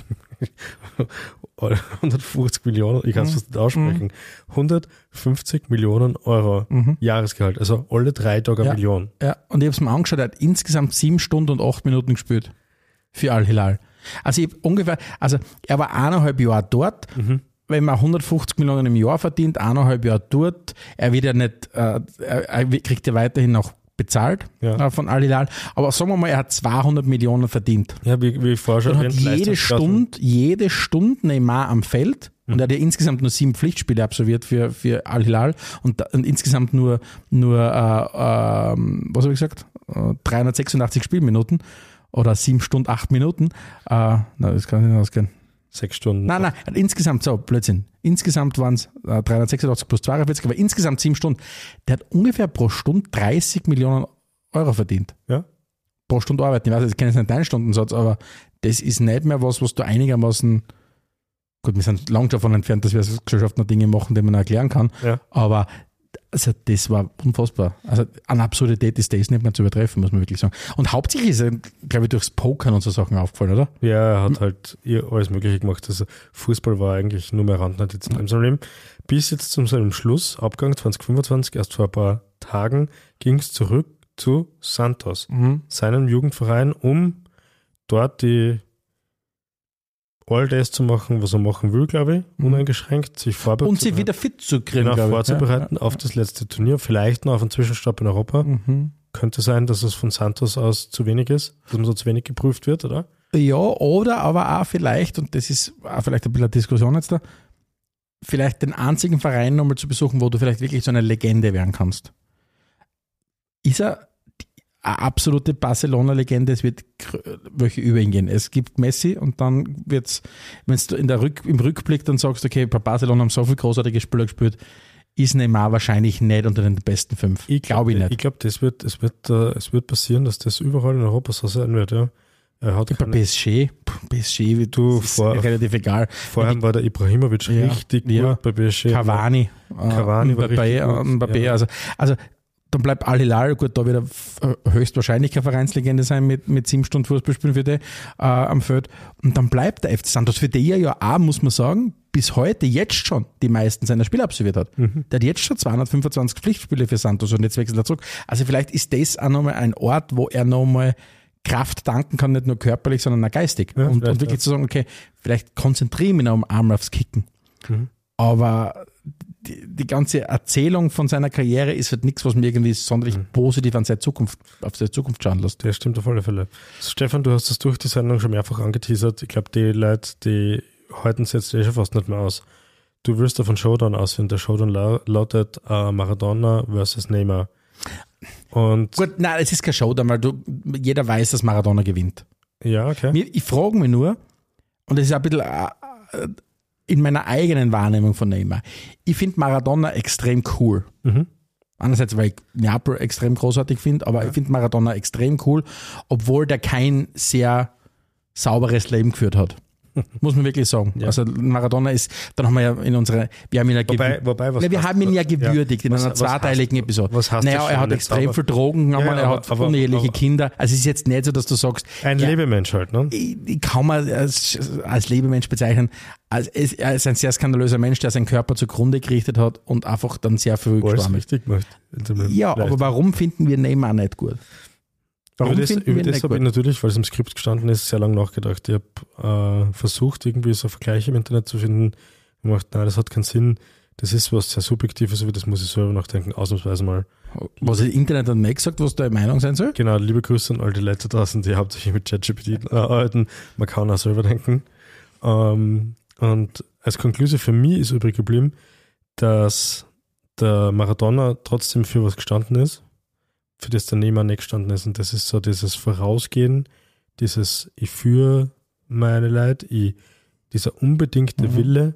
Millionen, ich kann es fast nicht aussprechen, 150 Millionen Euro Jahresgehalt, also alle 3 Tage eine Million. Ja, und ich habe es mir angeschaut, er hat insgesamt 7 Stunden und 8 Minuten gespielt für Al-Hilal. Also er war 1,5 Jahre dort, wenn man 150 Millionen im Jahr verdient, 1,5 Jahre dort, er wird ja nicht, er kriegt ja weiterhin noch bezahlt von Al-Hilal, aber sagen wir mal, er hat 200 Millionen verdient. Ja, wie vorher schon erwähnt. Jede Stunde Neymar am Feld Und er hat ja insgesamt nur 7 Pflichtspiele absolviert für Al-Hilal und insgesamt nur was habe ich gesagt? 386 Spielminuten oder 7 Stunden, 8 Minuten. Das kann nicht ausgehen. 6 Stunden. Nein, insgesamt, so, Blödsinn. Insgesamt waren es 386 plus 42, aber insgesamt 7 Stunden. Der hat ungefähr pro Stunde 30 Millionen Euro verdient. Ja. Pro Stunde arbeiten. Ich weiß, ich kenne jetzt nicht deinen Stundensatz, aber das ist nicht mehr was du einigermaßen, gut, wir sind lang davon entfernt, dass wir als Gesellschaft noch Dinge machen, die man erklären kann, Ja. aber also das war unfassbar. Also an Absurdität ist das nicht mehr zu übertreffen, muss man wirklich sagen. Und hauptsächlich ist er, glaube ich, durchs Pokern und so Sachen aufgefallen, oder? Ja, er hat halt alles Mögliche gemacht. Also Fußball war eigentlich nur mehr Randnotiz in seinem Leben. Bis jetzt zu seinem Schluss, Abgang 2025, erst vor ein paar Tagen, ging es zurück zu Santos, seinem Jugendverein, um dort all das zu machen, was er machen will, glaube ich, uneingeschränkt, sich vorbereiten. Und sie wieder fit zu kriegen, genau, glaube ich. vorzubereiten auf das letzte Turnier, vielleicht noch auf einen Zwischenstopp in Europa. Könnte sein, dass es von Santos aus zu wenig ist, dass man so zu wenig geprüft wird, oder? Ja, oder aber auch vielleicht, und das ist auch vielleicht ein bisschen eine Diskussion jetzt da, vielleicht den einzigen Verein nochmal zu besuchen, wo du vielleicht wirklich so eine Legende werden kannst. Ist er eine absolute Barcelona-Legende, es wird welche über ihn gehen. Es gibt Messi und dann wird's, wenn du im Rückblick dann sagst, okay, bei Barcelona haben so viele großartige Spieler gespielt, ist Neymar wahrscheinlich nicht unter den besten 5. Ich glaube nicht. Ich glaube, es wird passieren, dass das überall in Europa so sein wird, ja. Er hat bei PSG ist relativ egal. Vorher war der Ibrahimovic richtig gut bei PSG. Cavani war Mbappé. Ja. Also dann bleibt Al-Hilal, gut, da wird er höchstwahrscheinlich keine Vereinslegende sein mit 7 Stunden Fußballspielen für die am Feld. Und dann bleibt der FC Santos, für die er ja auch, muss man sagen, bis heute jetzt schon die meisten seiner Spiele absolviert hat. Der hat jetzt schon 225 Pflichtspiele für Santos und jetzt wechselt er zurück. Also vielleicht ist das auch nochmal ein Ort, wo er nochmal Kraft tanken kann, nicht nur körperlich, sondern auch geistig. Ja, und wirklich zu sagen, okay, vielleicht konzentriere ich mich noch einmal aufs Kicken. Aber die ganze Erzählung von seiner Karriere ist halt nichts, was mir irgendwie sonderlich positiv auf seine Zukunft schauen lässt. Das stimmt auf alle Fälle. Stefan, du hast das durch die Sendung schon mehrfach angeteasert. Ich glaube, die Leute, die halten es jetzt schon fast nicht mehr aus. Du willst auf einen Showdown ausführen. Der Showdown lautet Maradona versus Neymar. Und gut, nein, es ist kein Showdown, weil jeder weiß, dass Maradona gewinnt. Ja, okay. Ich frage mich nur, und das ist ein bisschen in meiner eigenen Wahrnehmung von Neymar, ich finde Maradona extrem cool. Einerseits, weil ich Neapel extrem großartig finde, aber ich finde Maradona extrem cool, obwohl der kein sehr sauberes Leben geführt hat. Muss man wirklich sagen. Ja. Also Maradona ist, dann haben wir ja wir haben ihn ja gewürdigt in einer zweiteiligen Episode. Was heißt er hat extrem viel Drogen genommen, er hat uneheliche Kinder. Also es ist jetzt nicht so, dass du sagst... Ein Lebemensch halt, ne? Ich kann man als Lebemensch bezeichnen. Also er ist ein sehr skandalöser Mensch, der seinen Körper zugrunde gerichtet hat und einfach dann sehr früh gestorben ist. Ja, aber warum finden wir Neymar nicht gut? Über das habe ich natürlich, weil es im Skript gestanden ist, sehr lange nachgedacht. Ich habe versucht, irgendwie so Vergleiche im Internet zu finden. Ich habe gedacht, nein, das hat keinen Sinn. Das ist was sehr Subjektives, aber das muss ich selber nachdenken, ausnahmsweise mal. Was hat das Internet dann nicht gesagt, was deine Meinung sein soll? Genau, liebe Grüße an all die Leute draußen, die hauptsächlich mit ChatGPT arbeiten. Man kann auch selber denken. Und als Konklusion für mich ist übrig geblieben, dass der Maradona trotzdem für was gestanden ist, für das der Neymar nicht gestanden ist. Und das ist so dieses Vorausgehen, dieses ich führe meine Leute, dieser unbedingte Wille,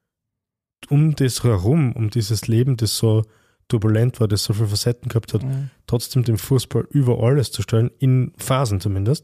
um das herum, um dieses Leben, das so turbulent war, das so viele Facetten gehabt hat, trotzdem den Fußball über alles zu stellen, in Phasen zumindest.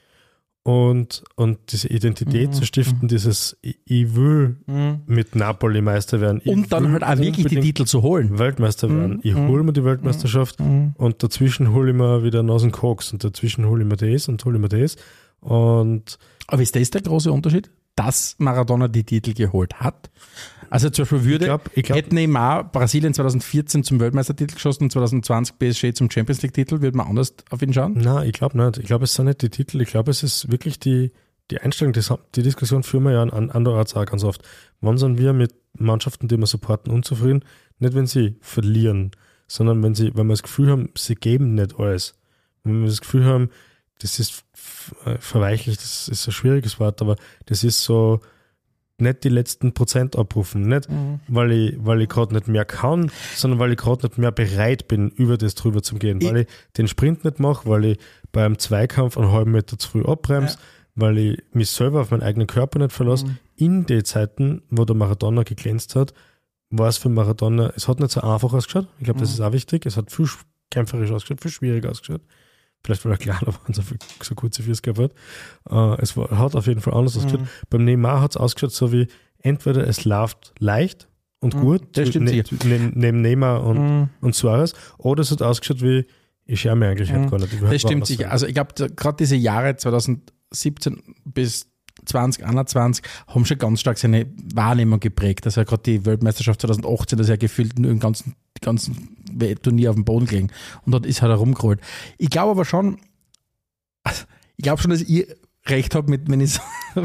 Und diese Identität zu stiften, dieses ich will mit Napoli Meister werden. Und dann halt auch wirklich die Titel zu holen. Weltmeister werden. Ich hole mir die Weltmeisterschaft und dazwischen hole ich mir wieder Nasen Koks und dazwischen hole ich mir das und hole ich mir das. Aber ist das der große Unterschied? Dass Maradona die Titel geholt hat? Also zum Beispiel hätte Neymar Brasilien 2014 zum Weltmeistertitel geschossen und 2020 PSG zum Champions League Titel, würde man anders auf ihn schauen? Nein, ich glaube nicht. Ich glaube, es sind nicht die Titel. Ich glaube, es ist wirklich die Einstellung. Die Diskussion führen wir ja an andererorts auch ganz oft. Wann sind wir mit Mannschaften, die wir supporten, unzufrieden? Nicht, wenn sie verlieren, sondern wenn wir das Gefühl haben, sie geben nicht alles. Wenn wir das Gefühl haben, das ist verweichlicht, das ist ein schwieriges Wort, aber das ist so, nicht die letzten Prozent abrufen. Nicht, weil ich gerade nicht mehr kann, sondern weil ich gerade nicht mehr bereit bin, über das drüber zu gehen. Weil ich den Sprint nicht mache, weil ich beim Zweikampf einen halben Meter zu früh abbremse, weil ich mich selber auf meinen eigenen Körper nicht verlasse. In den Zeiten, wo der Maradona geglänzt hat, war es für Maradona, es hat nicht so einfach ausgeschaut. Ich glaube, das ist auch wichtig. Es hat viel kämpferisch ausgeschaut, viel schwieriger ausgeschaut. Vielleicht, weil er kleiner war und so kurze Füße gehabt hat. Hat auf jeden Fall anders ausgeschaut. Beim Neymar hat es ausgeschaut, so wie entweder es läuft leicht und gut, das stimmt neben Neymar und Suarez, oder es hat ausgeschaut wie, ich schaue mir eigentlich gar nicht. Das stimmt sicher. Also ich glaube, gerade diese Jahre 2017 bis 2021 haben schon ganz stark seine Wahrnehmung geprägt. Also gerade die Weltmeisterschaft 2018, das er gefühlt nur im ganzen Turnier auf dem Boden gelegen. Und dort ist er rumgerollt. Ich glaube aber schon, dass ich recht habe, wenn ich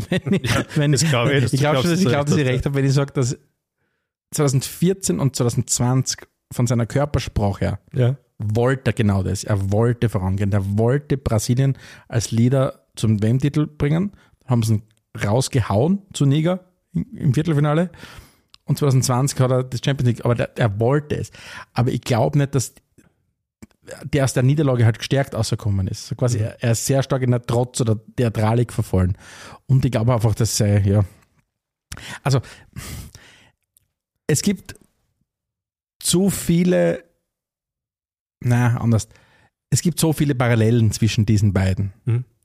recht habe, wenn ich sage, dass 2014 und 2020 von seiner Körpersprache her wollte er genau das. Er wollte vorangehen. Er wollte Brasilien als Leader zum WM-Titel bringen. Haben sie ihn rausgehauen zu Niger im Viertelfinale. Und 2020 hat er das Champions League, aber er wollte es. Aber ich glaube nicht, dass der aus der Niederlage halt gestärkt rausgekommen ist. So quasi, er ist sehr stark in der Trotz- oder Theatralik verfallen. Und ich glaube einfach, dass also es gibt zu viele, es gibt so viele Parallelen zwischen diesen beiden.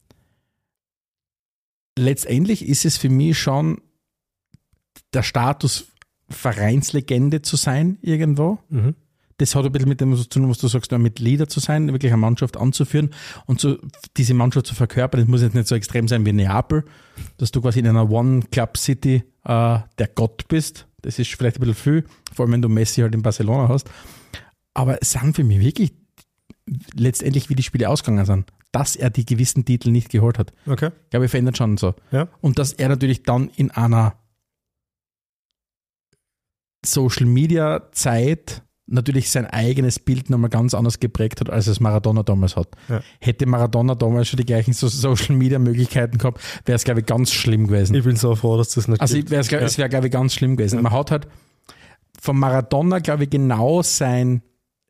Letztendlich ist es für mich schon der Status, Vereinslegende zu sein irgendwo. Das hat ein bisschen mit dem zu tun, was du sagst, mit Leader zu sein, wirklich eine Mannschaft anzuführen und diese Mannschaft zu verkörpern. Das muss jetzt nicht so extrem sein wie Neapel, dass du quasi in einer One-Club-City der Gott bist. Das ist vielleicht ein bisschen viel, vor allem wenn du Messi halt in Barcelona hast. Aber es sind für mich wirklich letztendlich, wie die Spiele ausgegangen sind, dass er die gewissen Titel nicht geholt hat. Okay. Ich glaube, er verändert schon so. Ja. Und dass er natürlich dann in einer Social-Media-Zeit natürlich sein eigenes Bild nochmal ganz anders geprägt hat, als es Maradona damals hat. Ja. Hätte Maradona damals schon die gleichen Social-Media-Möglichkeiten gehabt, wäre es, glaube ich, ganz schlimm gewesen. Ich bin so froh, dass das nicht gibt. Es wäre, glaube ich, ganz schlimm gewesen. Ja. Man hat halt von Maradona, glaube ich, genau sein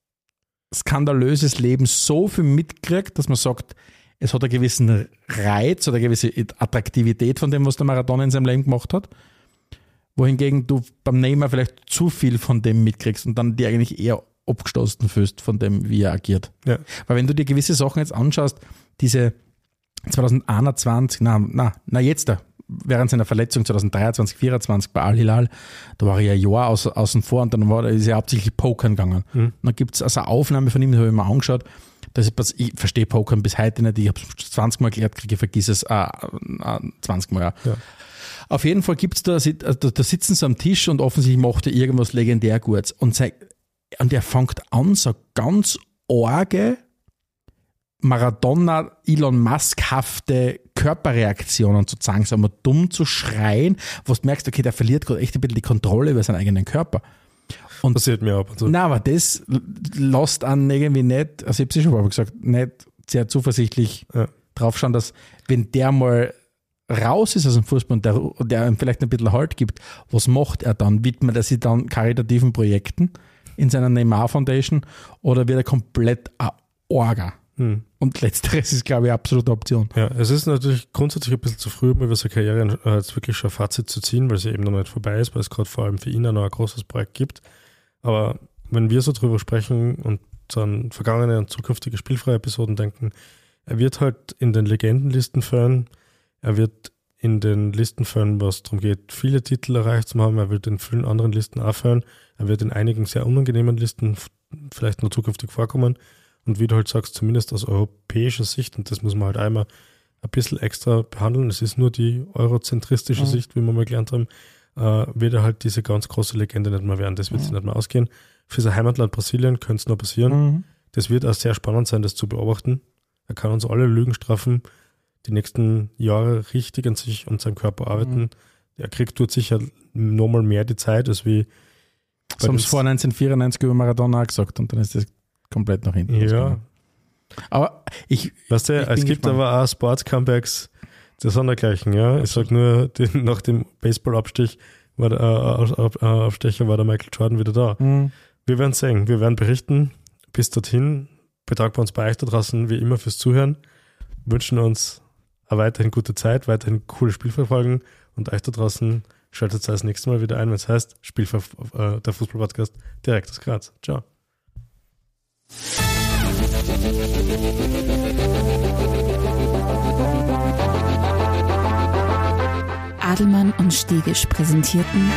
skandalöses Leben so viel mitgekriegt, dass man sagt, es hat einen gewissen Reiz oder eine gewisse Attraktivität von dem, was der Maradona in seinem Leben gemacht hat. Wohingegen du beim Neymar vielleicht zu viel von dem mitkriegst und dann dir eigentlich eher abgestoßen fühlst von dem, wie er agiert. Ja. Weil wenn du dir gewisse Sachen jetzt anschaust, diese 2021, während seiner Verletzung 2023, 2024 bei Al-Hilal, da war er ein Jahr außen vor und dann ist er hauptsächlich Pokern gegangen. Und dann gibt es also eine Aufnahme von ihm, die habe ich mir angeschaut. Ich verstehe Pokern bis heute nicht, ich habe es 20 Mal erklärt, ich vergiss es 20 Mal. Ja. Auf jeden Fall gibt's da sitzen sie am Tisch und offensichtlich macht er irgendwas legendär Gutes. Und er fängt an, so ganz arge Maradona, Elon Musk-hafte Körperreaktionen zu zeigen, so mal dumm zu schreien, wo du merkst, okay, der verliert gerade echt ein bisschen die Kontrolle über seinen eigenen Körper. Und passiert mir ab und zu. Nein, aber das lässt einen irgendwie nicht, also ich habe es schon mal gesagt, nicht sehr zuversichtlich drauf schauen, dass wenn der mal raus ist aus dem Fußball und der ihm vielleicht ein bisschen Halt gibt, was macht er dann? Widmet er sich dann karitativen Projekten in seiner Neymar Foundation oder wird er komplett ein Orga? Und letzteres ist, glaube ich, eine absolute Option. Ja, es ist natürlich grundsätzlich ein bisschen zu früh, um über seine Karriere jetzt wirklich schon ein Fazit zu ziehen, weil sie eben noch nicht vorbei ist, weil es gerade vor allem für ihn noch ein großes Projekt gibt. Aber wenn wir so drüber sprechen und an vergangene und zukünftige spielfreie Episoden denken, er wird halt in den Legendenlisten führen, er wird in den Listen führen, was darum geht, viele Titel erreicht zu haben, er wird in vielen anderen Listen auch führen, er wird in einigen sehr unangenehmen Listen vielleicht noch zukünftig vorkommen. Und wie du halt sagst, zumindest aus europäischer Sicht, und das muss man halt einmal ein bisschen extra behandeln, es ist nur die eurozentristische Sicht, wie wir mal gelernt haben, wird er halt diese ganz große Legende nicht mehr werden. Das wird sich nicht mehr ausgehen. Für sein Heimatland Brasilien könnte es noch passieren. Das wird auch sehr spannend sein, das zu beobachten. Er kann uns alle Lügen strafen, die nächsten Jahre richtig an sich und seinem Körper arbeiten. Er kriegt dort sicher nochmal mehr die Zeit, als wie das haben es vor 1994 über Maradona auch gesagt und dann ist das komplett nach hinten. Ja. Aber es gibt aber auch Sports-Comebacks, Der Sondergleichen, ja. Ich sag nur, nach dem Baseball-Abstecher war der Michael Jordan wieder da. Wir werden sehen, wir werden berichten. Bis dorthin bedanken wir uns bei euch da draußen wie immer fürs Zuhören. Wünschen uns eine weiterhin gute Zeit, weiterhin coole Spielverfolgen und euch da draußen schaltet das nächste Mal wieder ein, wenn es heißt der Fußball-Podcast direkt aus Graz. Ciao. Adelmann und Stegisch präsentierten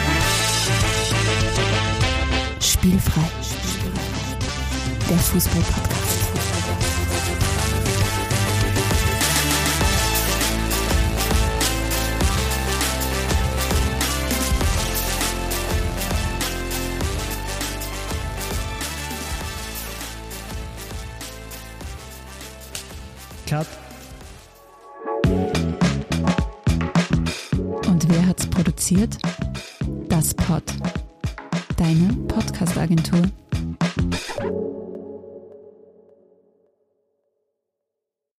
Spielfrei, der Fußball-Podcast. Cut. Und wer hat's produziert? Das Pod. Deine Podcast-Agentur.